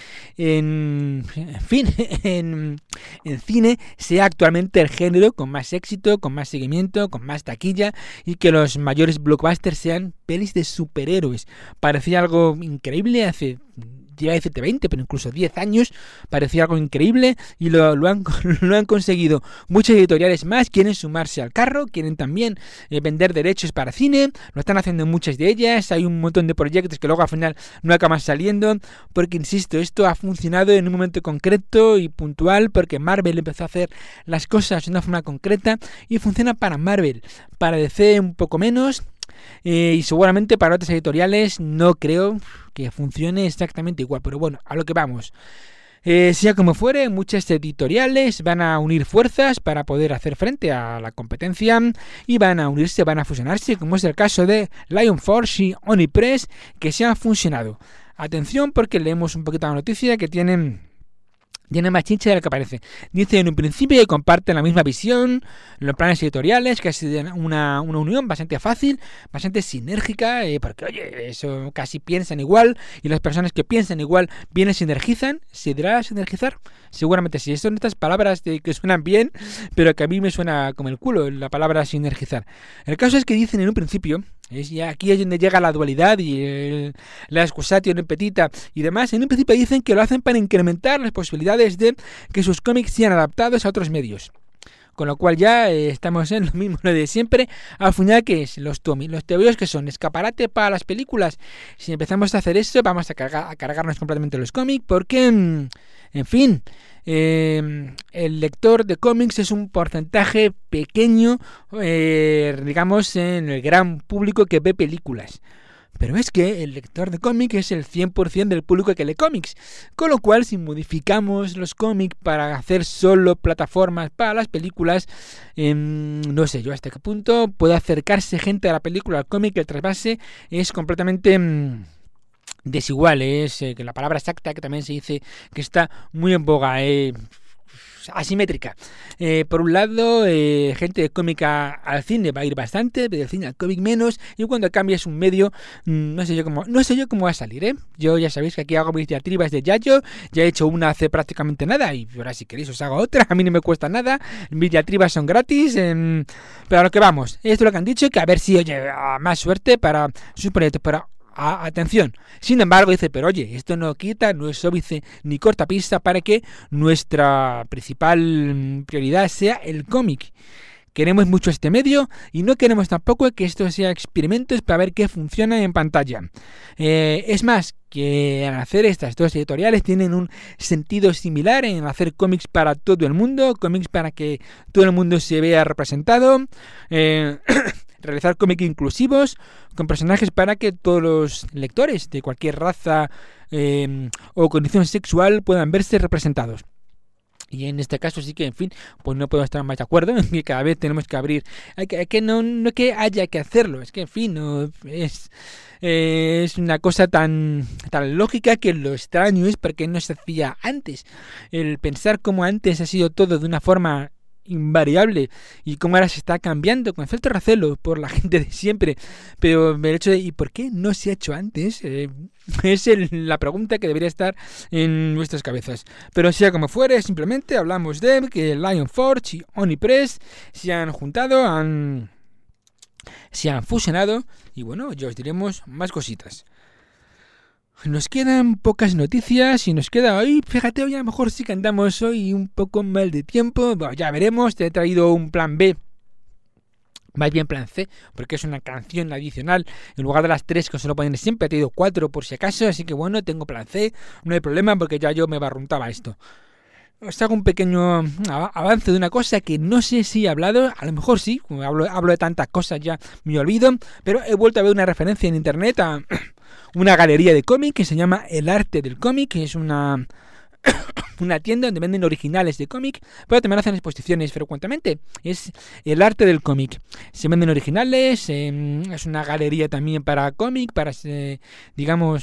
en, en fin, en, en cine sea actualmente el género con más éxito, con más seguimiento, con más taquilla, y que los mayores blockbusters sean pelis de superhéroes. Parecía algo increíble hace... lleva decirte veinte, pero incluso diez años, parecía algo increíble y lo, lo, han, lo han conseguido. Muchas editoriales más quieren sumarse al carro, quieren también eh, vender derechos para cine, lo están haciendo muchas de ellas, hay un montón de proyectos que luego al final no acaban saliendo, porque insisto, esto ha funcionado en un momento concreto y puntual, porque Marvel empezó a hacer las cosas de una forma concreta y funciona para Marvel, para D C un poco menos. Eh, y seguramente para otras editoriales no creo que funcione exactamente igual, pero bueno, a lo que vamos. Eh, sea como fuere, muchas editoriales van a unir fuerzas para poder hacer frente a la competencia y van a unirse, van a fusionarse, como es el caso de Lion Force y Onipress, que se han fusionado. Atención, porque leemos un poquito la noticia que tienen... tiene más chincha de lo que parece. Dice en un principio que comparten la misma visión, los planes editoriales, que ha sido una, una unión bastante fácil, bastante sinérgica, eh, porque oye, eso casi piensan igual, y las personas que piensan igual bien sinergizan. ¿Se dirá sinergizar? Seguramente sí. Son estas palabras de, que suenan bien, pero que a mí me suena como el culo la palabra sinergizar. El caso es que dicen en un principio, es ya aquí es donde llega la dualidad y el, la excusatio non petita y demás. En un principio dicen que lo hacen para incrementar las posibilidades de que sus cómics sean adaptados a otros medios. Con lo cual ya eh, estamos en lo mismo de siempre. Al final, ¿qué es? Los tomis, los tebeos, que son escaparate para las películas. Si empezamos a hacer eso, vamos a, cargar, a cargarnos completamente los cómics, porque, en fin, eh, el lector de cómics es un porcentaje pequeño, eh, digamos, en el gran público que ve películas. Pero es que el lector de cómic es el cien por ciento del público que lee cómics, con lo cual si modificamos los cómics para hacer solo plataformas para las películas, eh, no sé yo hasta qué punto puede acercarse gente a la película al cómic. El trasvase es completamente mm, desigual, es eh, que la palabra exacta que también se dice que está muy en boga, eh, asimétrica. Eh, por un lado, eh, gente de cómica al cine va a ir bastante, pero del cine al cómic menos, y cuando cambias un medio, mmm, no sé yo cómo, no sé yo cómo va a salir, ¿eh? Yo ya sabéis que aquí hago mis diatribas de Yayo, ya he hecho una hace prácticamente nada, y ahora si queréis os hago otra, a mí no me cuesta nada, mis diatribas son gratis, eh, pero a lo que vamos, esto es lo que han dicho, que a ver si, oye, más suerte para sus proyectos, para Ah, atención. Sin embargo, dice, pero oye, esto no quita, no es óbice ni cortapista para que nuestra principal prioridad sea el cómic. Queremos mucho este medio y no queremos tampoco que esto sea experimentos para ver qué funciona en pantalla. Eh, es más, que al hacer estas dos editoriales tienen un sentido similar en hacer cómics para todo el mundo, cómics para que todo el mundo se vea representado, eh, realizar cómics inclusivos con personajes para que todos los lectores de cualquier raza eh, o condición sexual puedan verse representados. Y en este caso sí que, en fin, pues no puedo estar más de acuerdo en que cada vez tenemos que abrir, hay que, hay que no, no que haya que hacerlo, es que, en fin, no es, eh, es una cosa tan, tan lógica que lo extraño es porque no se hacía antes. El pensar cómo antes ha sido todo de una forma invariable y cómo ahora se está cambiando con cierto recelo por la gente de siempre, pero el hecho de ¿y por qué no se ha hecho antes? Eh, es el, la pregunta que debería estar en nuestras cabezas. Pero sea como fuere, simplemente hablamos de que Lionforge y Onipress se han juntado, han se han fusionado y bueno, ya os diremos más cositas. Nos quedan pocas noticias y nos queda hoy, fíjate, hoy a lo mejor sí que andamos hoy un poco mal de tiempo, bueno, ya veremos, te he traído un plan B, más bien plan C, porque es una canción adicional, en lugar de las tres que se lo ponen siempre, he traído cuatro por si acaso, así que bueno, tengo plan C, no hay problema porque ya yo me barruntaba esto. Os hago un pequeño avance de una cosa que no sé si he hablado, a lo mejor sí, como hablo, hablo de tantas cosas ya me olvido, pero he vuelto a ver una referencia en internet a una galería de cómic que se llama El Arte del Cómic, que es una una tienda donde venden originales de cómic, pero también hacen exposiciones frecuentemente. Es El Arte del Cómic. Se venden originales, eh, es una galería también para cómic, para, eh, digamos,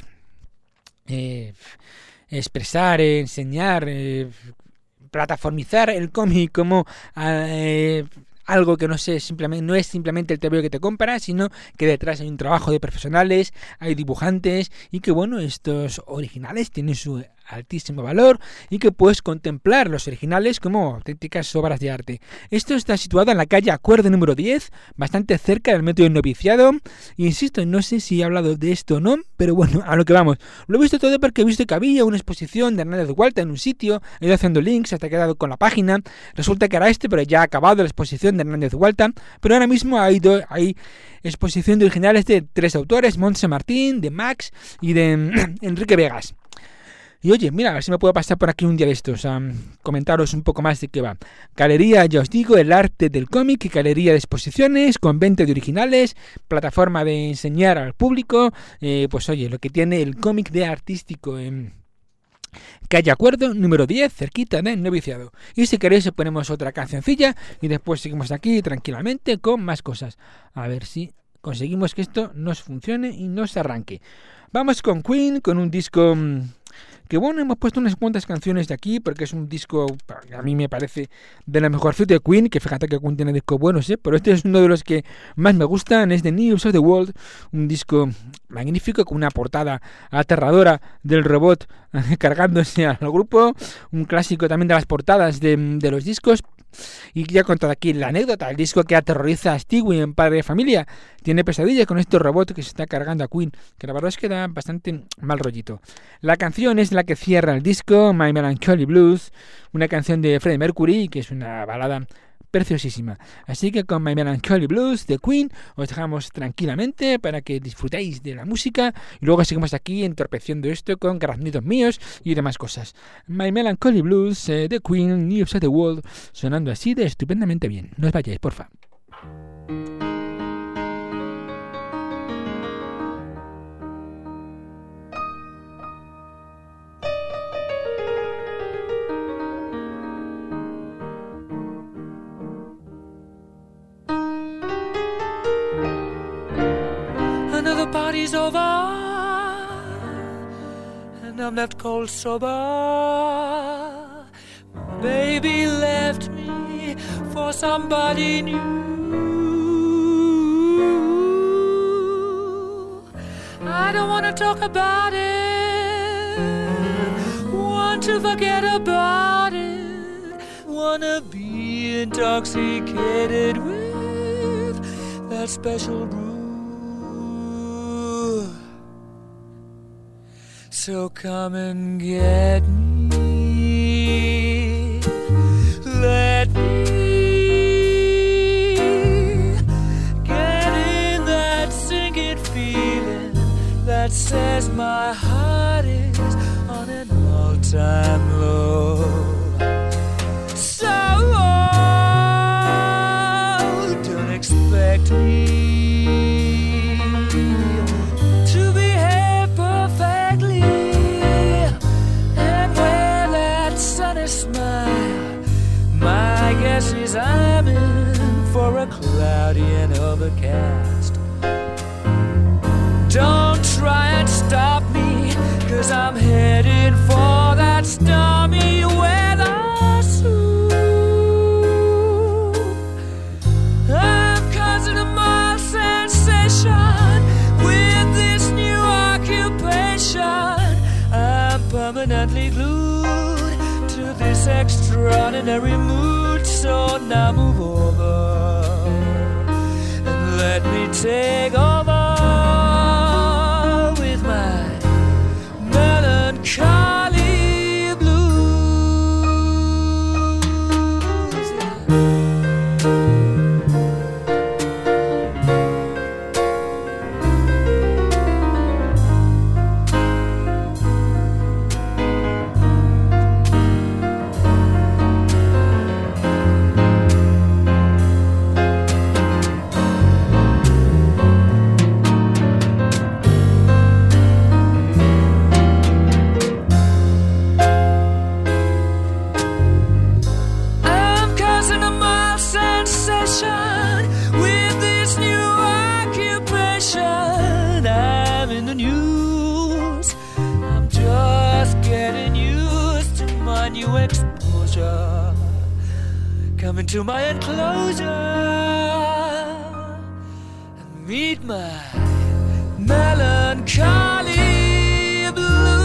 eh, expresar, eh, enseñar, eh, plataformizar el cómic como eh, algo que no sé, simplemente no es simplemente el T V O que te compras, sino que detrás hay un trabajo de profesionales, hay dibujantes y que bueno, estos originales tienen su altísimo valor y que puedes contemplar los originales como auténticas obras de arte. Esto está situado en la calle Acuerdo número diez, bastante cerca del metro del Noviciado. Y insisto, no sé si he hablado de esto o no, pero bueno, a lo que vamos. Lo he visto todo porque he visto que había una exposición de Hernández Hualta en un sitio, he ido haciendo links hasta que he dado con la página. Resulta que era este, pero ya ha acabado la exposición de Hernández Hualta. Pero ahora mismo hay, do, hay exposición de originales de tres autores, Montse Martín, de Max y de Enrique Vegas. Y oye, mira, a ver si me puedo pasar por aquí un día de estos a um, comentaros un poco más de qué va. Galería, ya os digo, El Arte del Cómic y galería de exposiciones con venta de originales, plataforma de enseñar al público, eh, pues oye, lo que tiene el cómic de artístico en calle Acuerdo número diez, cerquita de Noviciado. Y si queréis ponemos otra cancioncilla y después seguimos aquí tranquilamente con más cosas. A ver si conseguimos que esto nos funcione y nos arranque. Vamos con Queen, con un disco que bueno, hemos puesto unas cuantas canciones de aquí porque es un disco a mí me parece de la mejor de Queen, que fíjate que Queen tiene discos buenos, ¿eh? Pero este es uno de los que más me gustan, es The News of the World, un disco magnífico con una portada aterradora del robot cargándose al grupo, un clásico también de las portadas de, de los discos. Y ya he contado aquí la anécdota, el disco que aterroriza a Stewie en Padre de Familia. Tiene pesadillas con este robot que se está cargando a Queen, que la verdad es que da bastante mal rollito. La canción es la que cierra el disco, My Melancholy Blues, una canción de Freddie Mercury, que es una balada preciosísima. Así que con My Melancholy Blues de Queen os dejamos tranquilamente para que disfrutéis de la música y luego seguimos aquí entorpeciendo esto con graznitos míos y demás cosas. My Melancholy Blues eh, de Queen, News of the World, sonando así de estupendamente bien. No os vayáis, porfa. party's over and I'm left cold sober. My baby left me for somebody new. I don't wanna talk about it, want to forget about it, wanna be intoxicated with that special brew. So come and get me, let me get in that sinking feeling that says my heart is on an all-time low. So oh, don't expect me to behave perfectly and wear that sunny smile. My guess is I'm in for a cloudy and overcast. Don't try and stop me, 'cause I'm headed for that stormy weather soon. I'm causing a mild sensation with this new occupation. I'm permanently glued to this extraordinary mood. So now move over and let me take over with my melancholy blues. With this new occupation, I'm in the news. I'm just getting used to my new exposure. Come into my enclosure and meet my melancholy blues.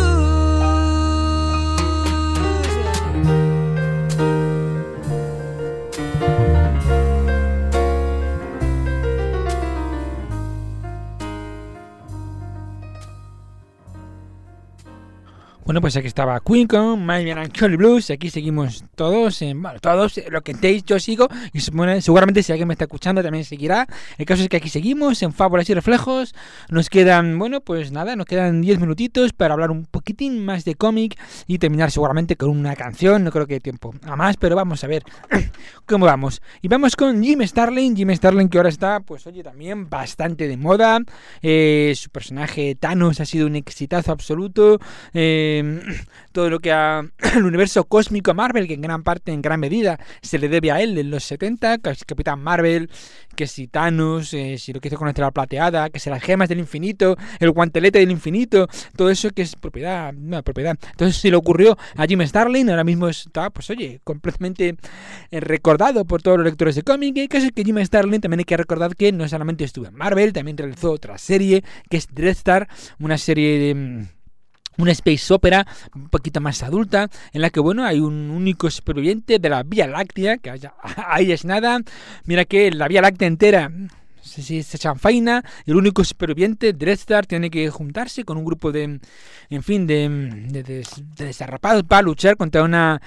Bueno, pues aquí estaba Queen con My Melancholy Blues. Aquí seguimos todos, en, bueno, todos, lo que entéis, yo sigo. Y supone, seguramente si alguien me está escuchando también seguirá. El caso es que aquí seguimos en Fábulas y Reflejos. Nos quedan, bueno, pues nada, nos quedan diez minutitos para hablar un poquitín más de cómic y terminar seguramente con una canción. No creo que haya tiempo a más, pero vamos a ver cómo vamos. Y vamos con Jim Starlin. Jim Starlin, que ahora está, pues oye, también bastante de moda. Eh, su personaje Thanos ha sido un exitazo absoluto. Eh, todo lo que ha el universo cósmico Marvel, que en gran parte, en gran medida se le debe a él en los setenta, que es Capitán Marvel, que si Thanos, eh, si lo que hizo con la estrella plateada, que si las gemas del infinito, el guantelete del infinito, todo eso que es propiedad, no, propiedad. Entonces si le ocurrió a Jim Starlin, ahora mismo está, pues oye, completamente eh, recordado por todos los lectores de cómic. Y el caso es que Jim Starlin también hay que recordar que no solamente estuvo en Marvel, también realizó otra serie, que es Dreadstar, una serie de... una space opera un poquito más adulta, en la que, bueno, hay un único superviviente de la Vía Láctea, que ahí es nada. Mira que la Vía Láctea entera, no sé si se chanfaina, el único superviviente, Dreadstar, tiene que juntarse con un grupo de, en fin, de, de, de, de desarrapados para luchar contra una...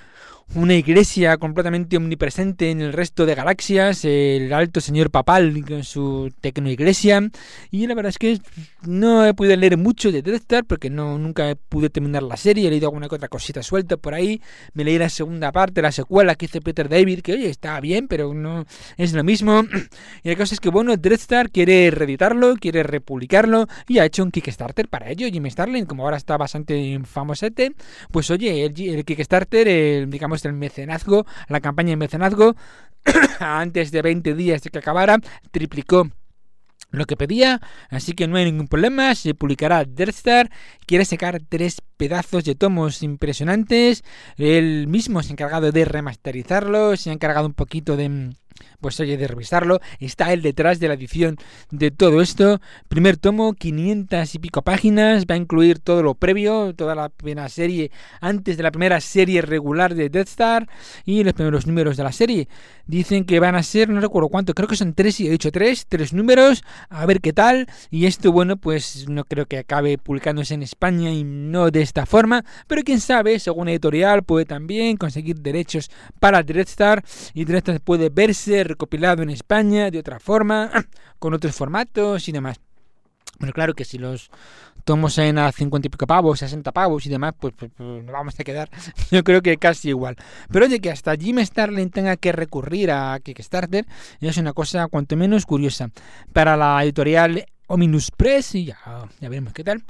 una iglesia completamente omnipresente en el resto de galaxias, el alto señor papal con su tecnoiglesia. Y la verdad es que no he podido leer mucho de Dreadstar porque no, nunca pude terminar la serie. He leído alguna que otra cosita suelta por ahí. Me leí la segunda parte, la secuela que hizo Peter David, que oye, está bien, pero no es lo mismo. Y la cosa es que, bueno, Dreadstar quiere reeditarlo, quiere republicarlo y ha hecho un Kickstarter para ello. Jim Starlin, como ahora está bastante famosete, pues oye, el, el Kickstarter, el, digamos, el mecenazgo, la campaña de mecenazgo, antes de veinte días de que acabara, triplicó lo que pedía, así que no hay ningún problema. Se publicará Deathstar. Quiere sacar tres pedazos de tomos impresionantes. Él mismo se ha encargado de remasterizarlo, se ha encargado un poquito de, pues oye, de revisarlo. Está él detrás de la edición de todo esto. Primer tomo, quinientas y pico páginas, va a incluir todo lo previo, toda la primera serie, antes de la primera serie regular de Deathstar y los primeros números de la serie. Dicen que van a ser, no recuerdo cuánto, creo que son tres, y he dicho tres, tres números, a ver qué tal. Y esto, bueno, pues no creo que acabe publicándose en España y no de esta forma, pero quién sabe, según editorial puede también conseguir derechos para Deathstar, y Deathstar puede verse recopilado en España de otra forma, con otros formatos y demás. Bueno, claro que si los tomos en a cincuenta y pico pavos, sesenta pavos y demás, pues, pues, pues nos vamos a quedar, yo creo que casi igual. Pero oye, que hasta Jim Starlin tenga que recurrir a Kickstarter es una cosa cuanto menos curiosa. Para la editorial Ominous Press, y ya, ya veremos qué tal.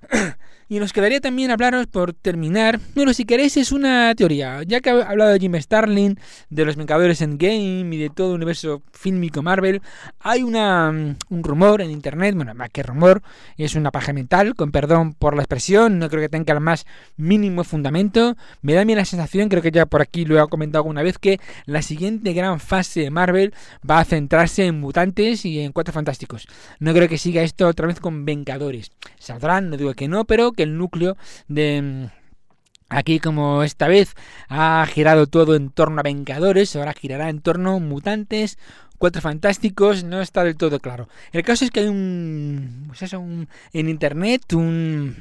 Y nos quedaría también hablaros, por terminar, bueno, si queréis, es una teoría, ya que he hablado de Jim Starlin, de los Vengadores Endgame y de todo el universo fílmico Marvel. Hay una un rumor en internet, bueno, más que rumor, es una paja mental, con perdón por la expresión, no creo que tenga el más mínimo fundamento. Me da a mí la sensación, creo que ya por aquí lo he comentado alguna vez, que la siguiente gran fase de Marvel va a centrarse en mutantes y en Cuatro Fantásticos. No creo que siga esto otra vez con Vengadores. Saldrán, no digo que no, pero que el núcleo de aquí, como esta vez ha girado todo en torno a Vengadores, ahora girará en torno a mutantes, Cuatro Fantásticos, no está del todo claro. El caso es que hay un, pues eso, un en internet un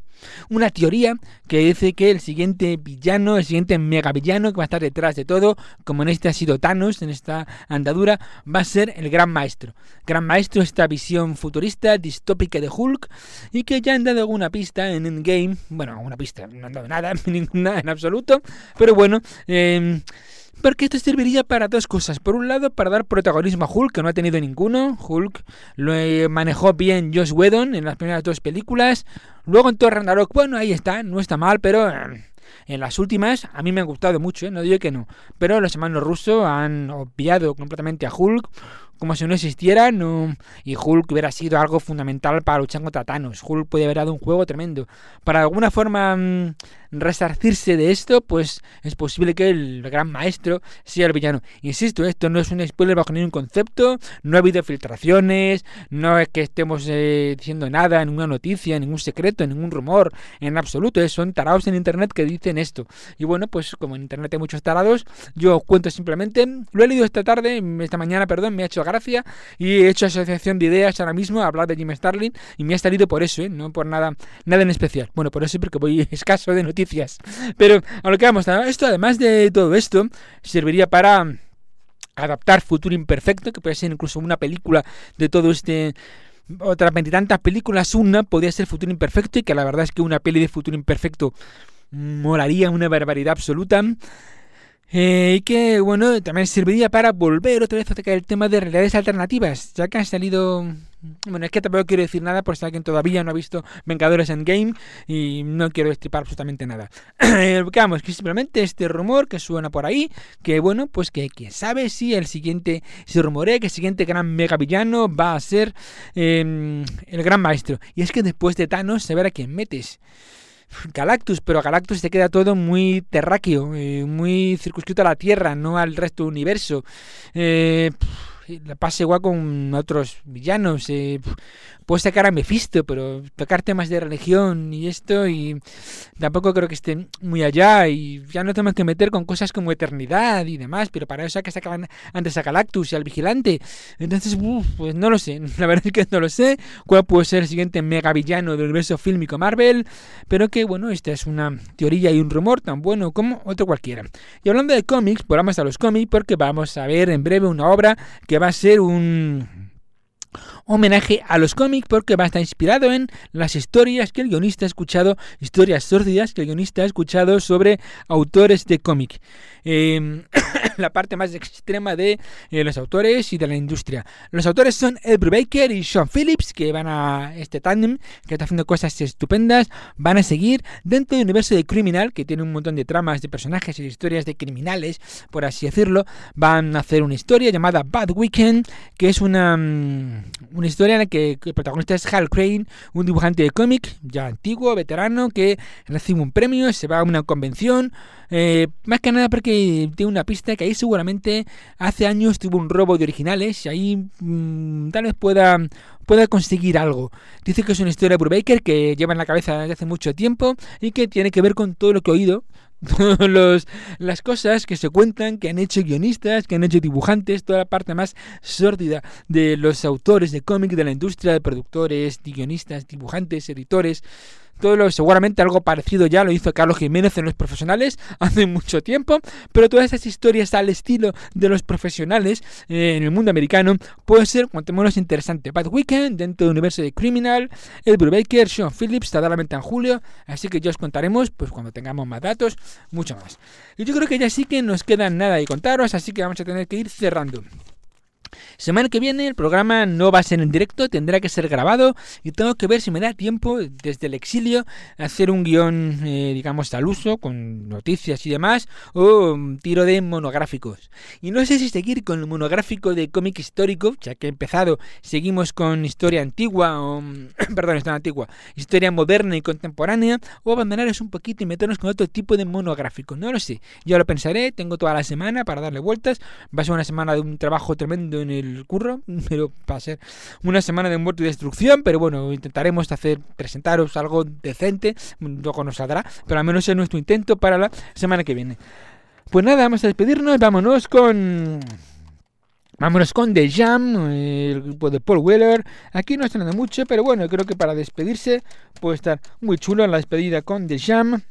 una teoría que dice que el siguiente villano, el siguiente mega villano que va a estar detrás de todo, como en este ha sido Thanos, en esta andadura, va a ser el Gran Maestro. Gran Maestro, esta visión futurista, distópica de Hulk, y que ya han dado alguna pista en Endgame. Bueno, alguna pista, no han dado nada, ninguna en absoluto, pero bueno, eh... porque esto serviría para dos cosas. Por un lado, para dar protagonismo a Hulk, que no ha tenido ninguno. Hulk lo manejó bien Joss Whedon en las primeras dos películas. Luego en Thor Ragnarok, bueno, ahí está, no está mal, pero en las últimas a mí me han gustado mucho, ¿eh? No digo que no. Pero los hermanos rusos han obviado completamente a Hulk, como si no existiera, no, y Hulk hubiera sido algo fundamental para luchar contra Thanos. Hulk puede haber dado un juego tremendo. Para de alguna forma mmm, resarcirse de esto, pues es posible que el Gran Maestro sea el villano. Insisto, esto no es un spoiler bajo ningún concepto, no ha habido filtraciones, no es que estemos eh, diciendo nada, ninguna noticia, ningún secreto, ningún rumor, en absoluto. Son tarados en internet que dicen esto. Y bueno, pues como en internet hay muchos tarados, yo os cuento simplemente, lo he leído esta tarde, esta mañana, perdón, me ha hecho gracia, y he hecho asociación de ideas ahora mismo a hablar de Jim Starlin, y me ha salido por eso, ¿eh? No por nada nada en especial. Bueno, por eso, porque voy escaso de noticias. Pero a lo que vamos, esto, además de todo esto, serviría para adaptar Futuro Imperfecto, que puede ser incluso una película de todo este... Otras veintitantas películas, una podría ser Futuro Imperfecto, y que la verdad es que una peli de Futuro Imperfecto molaría una barbaridad absoluta. Eh, y que, bueno, también serviría para volver otra vez a tocar el tema de realidades alternativas, ya que han salido... Bueno, es que tampoco quiero decir nada por si alguien todavía no ha visto Vengadores Endgame y no quiero destripar absolutamente nada. Vamos, que simplemente este rumor que suena por ahí, que bueno, pues que quién sabe si el siguiente, se rumorea que el siguiente gran mega villano va a ser eh, el Gran Maestro. Y es que después de Thanos, saber a quién metes. Galactus, pero a Galactus te queda todo muy terráqueo, eh, muy circunscrito a la Tierra, no al resto del universo. Eh, le pasa igual con otros villanos. Eh, puedes sacar a Mephisto, pero tocar temas de religión y esto, y tampoco creo que esté muy allá. Y ya no tenemos que meter con cosas como eternidad y demás, pero para eso hay que sacar antes a Galactus y al Vigilante. Entonces, uf, pues no lo sé. La verdad es que no lo sé cuál puede ser el siguiente mega villano del universo fílmico Marvel, pero que bueno, esta es una teoría y un rumor tan bueno como otro cualquiera. Y hablando de cómics, volvamos a los cómics, porque vamos a ver en breve una obra que va a ser un homenaje a los cómics, porque va a estar inspirado en las historias que el guionista ha escuchado, historias sórdidas que el guionista ha escuchado sobre autores de cómic. Eh, la parte más extrema de eh, los autores y de la industria. Los autores son Ed Brubaker y Sean Phillips, que van a este tándem que está haciendo cosas estupendas, van a seguir dentro del universo de Criminal, que tiene un montón de tramas de personajes y historias de criminales, por así decirlo. Van a hacer una historia llamada Bad Weekend, que es una, una historia en la que el protagonista es Hal Crane, un dibujante de cómic ya antiguo, veterano, que recibe un premio, se va a una convención, eh, más que nada porque tiene una pista que ahí seguramente hace años tuvo un robo de originales y ahí mmm, tal vez pueda, pueda conseguir algo. Dice que es una historia de Brubaker que lleva en la cabeza desde hace mucho tiempo y que tiene que ver con todo lo que he oído, todas las cosas que se cuentan, que han hecho guionistas, que han hecho dibujantes, toda la parte más sórdida de los autores de cómic, de la industria, de productores, de guionistas, dibujantes, editores. Todo lo, seguramente algo parecido ya lo hizo Carlos Jiménez en Los Profesionales hace mucho tiempo, pero todas esas historias al estilo de Los Profesionales eh, en el mundo americano puede ser cuanto menos interesante. Bad Weekend dentro del universo de Criminal, Ed Brubaker, Sean Phillips, totalmente en julio, así que ya os contaremos pues cuando tengamos más datos, mucho más. Y yo creo que ya sí que nos queda nada de contaros, así que vamos a tener que ir cerrando. Semana que viene el programa no va a ser en directo, tendrá que ser grabado y tengo que ver si me da tiempo desde el exilio hacer un guión, eh, digamos, al uso, con noticias y demás, o un tiro de monográficos. Y no sé si seguir con el monográfico de cómic histórico, ya que he empezado, seguimos con historia antigua, o, perdón, historia antigua, historia moderna y contemporánea, o abandonar un poquito y meternos con otro tipo de monográfico. No lo sé, ya lo pensaré, tengo toda la semana para darle vueltas, va a ser una semana de un trabajo tremendo en el curro, pero va a ser una semana de muerte y destrucción, pero bueno, intentaremos hacer, presentaros algo decente, luego nos saldrá, pero al menos es nuestro intento para la semana que viene. Pues nada, vamos a despedirnos, vámonos con... Vámonos con The Jam, el grupo de Paul Weller. Aquí no está nada mucho, pero bueno, creo que para despedirse puede estar muy chulo la despedida con The Jam.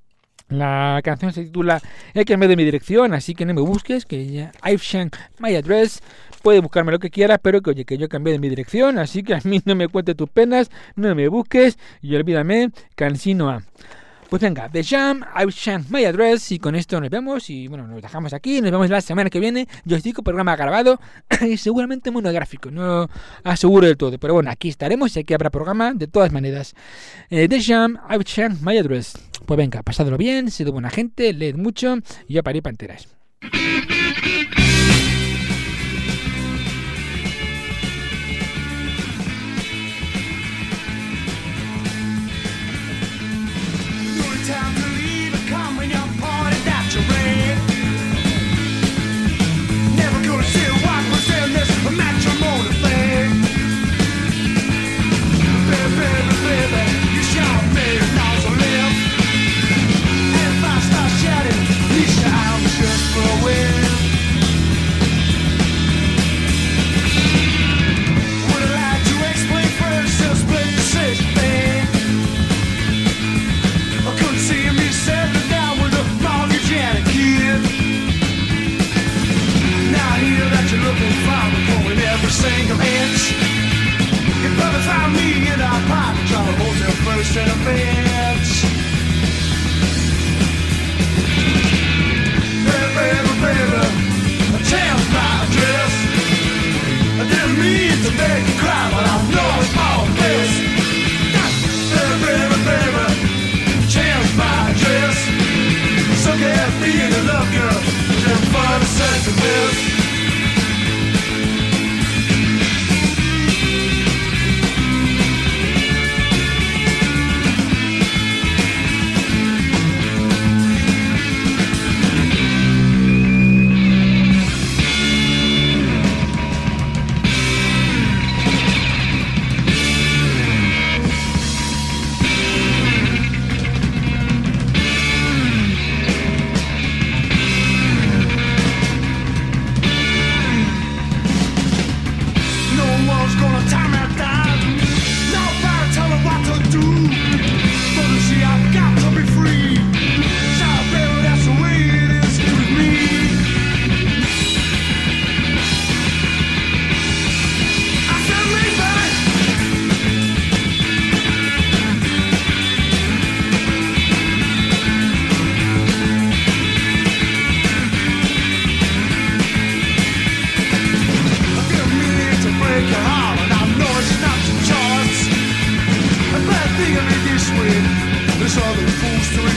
La canción se titula He cambiado de mi dirección, así que no me busques, que ya I've changed my address. Puedes buscarme lo que quieras, pero que oye, que yo cambié de mi dirección, así que a mí no me cuentes tus penas, no me busques y olvídame, cansino a. Pues venga, The Jam, I've changed my address, y con esto nos vemos y bueno, nos dejamos aquí, nos vemos la semana que viene. Yo os digo, programa grabado y seguramente monográfico, no aseguro del todo, pero bueno, aquí estaremos y aquí habrá programa de todas maneras. eh, The Jam, I've changed my address. Pues venga, pasadlo bien, sed buena gente, leed mucho y yo parí panteras. Time to leave and come when you're pointed at your ring. Never gonna see what was in this matrimony thing. Baby, baby, baby, you shot me now to live. And if I start shouting, you shout just for a win. Would I like to explain first the split decision thing? I couldn't see me settling down with a mortgage and a kid. Now I hear that you're looking for me, going every single inch. Your brother found me in our pocket, trying to hold their first in a bench. Baby, baby, baby, change my address. I didn't mean to make you cry, but I know it's all this. Baby, baby, baby, change my address. So get me in the love girl, then find a second best. fools to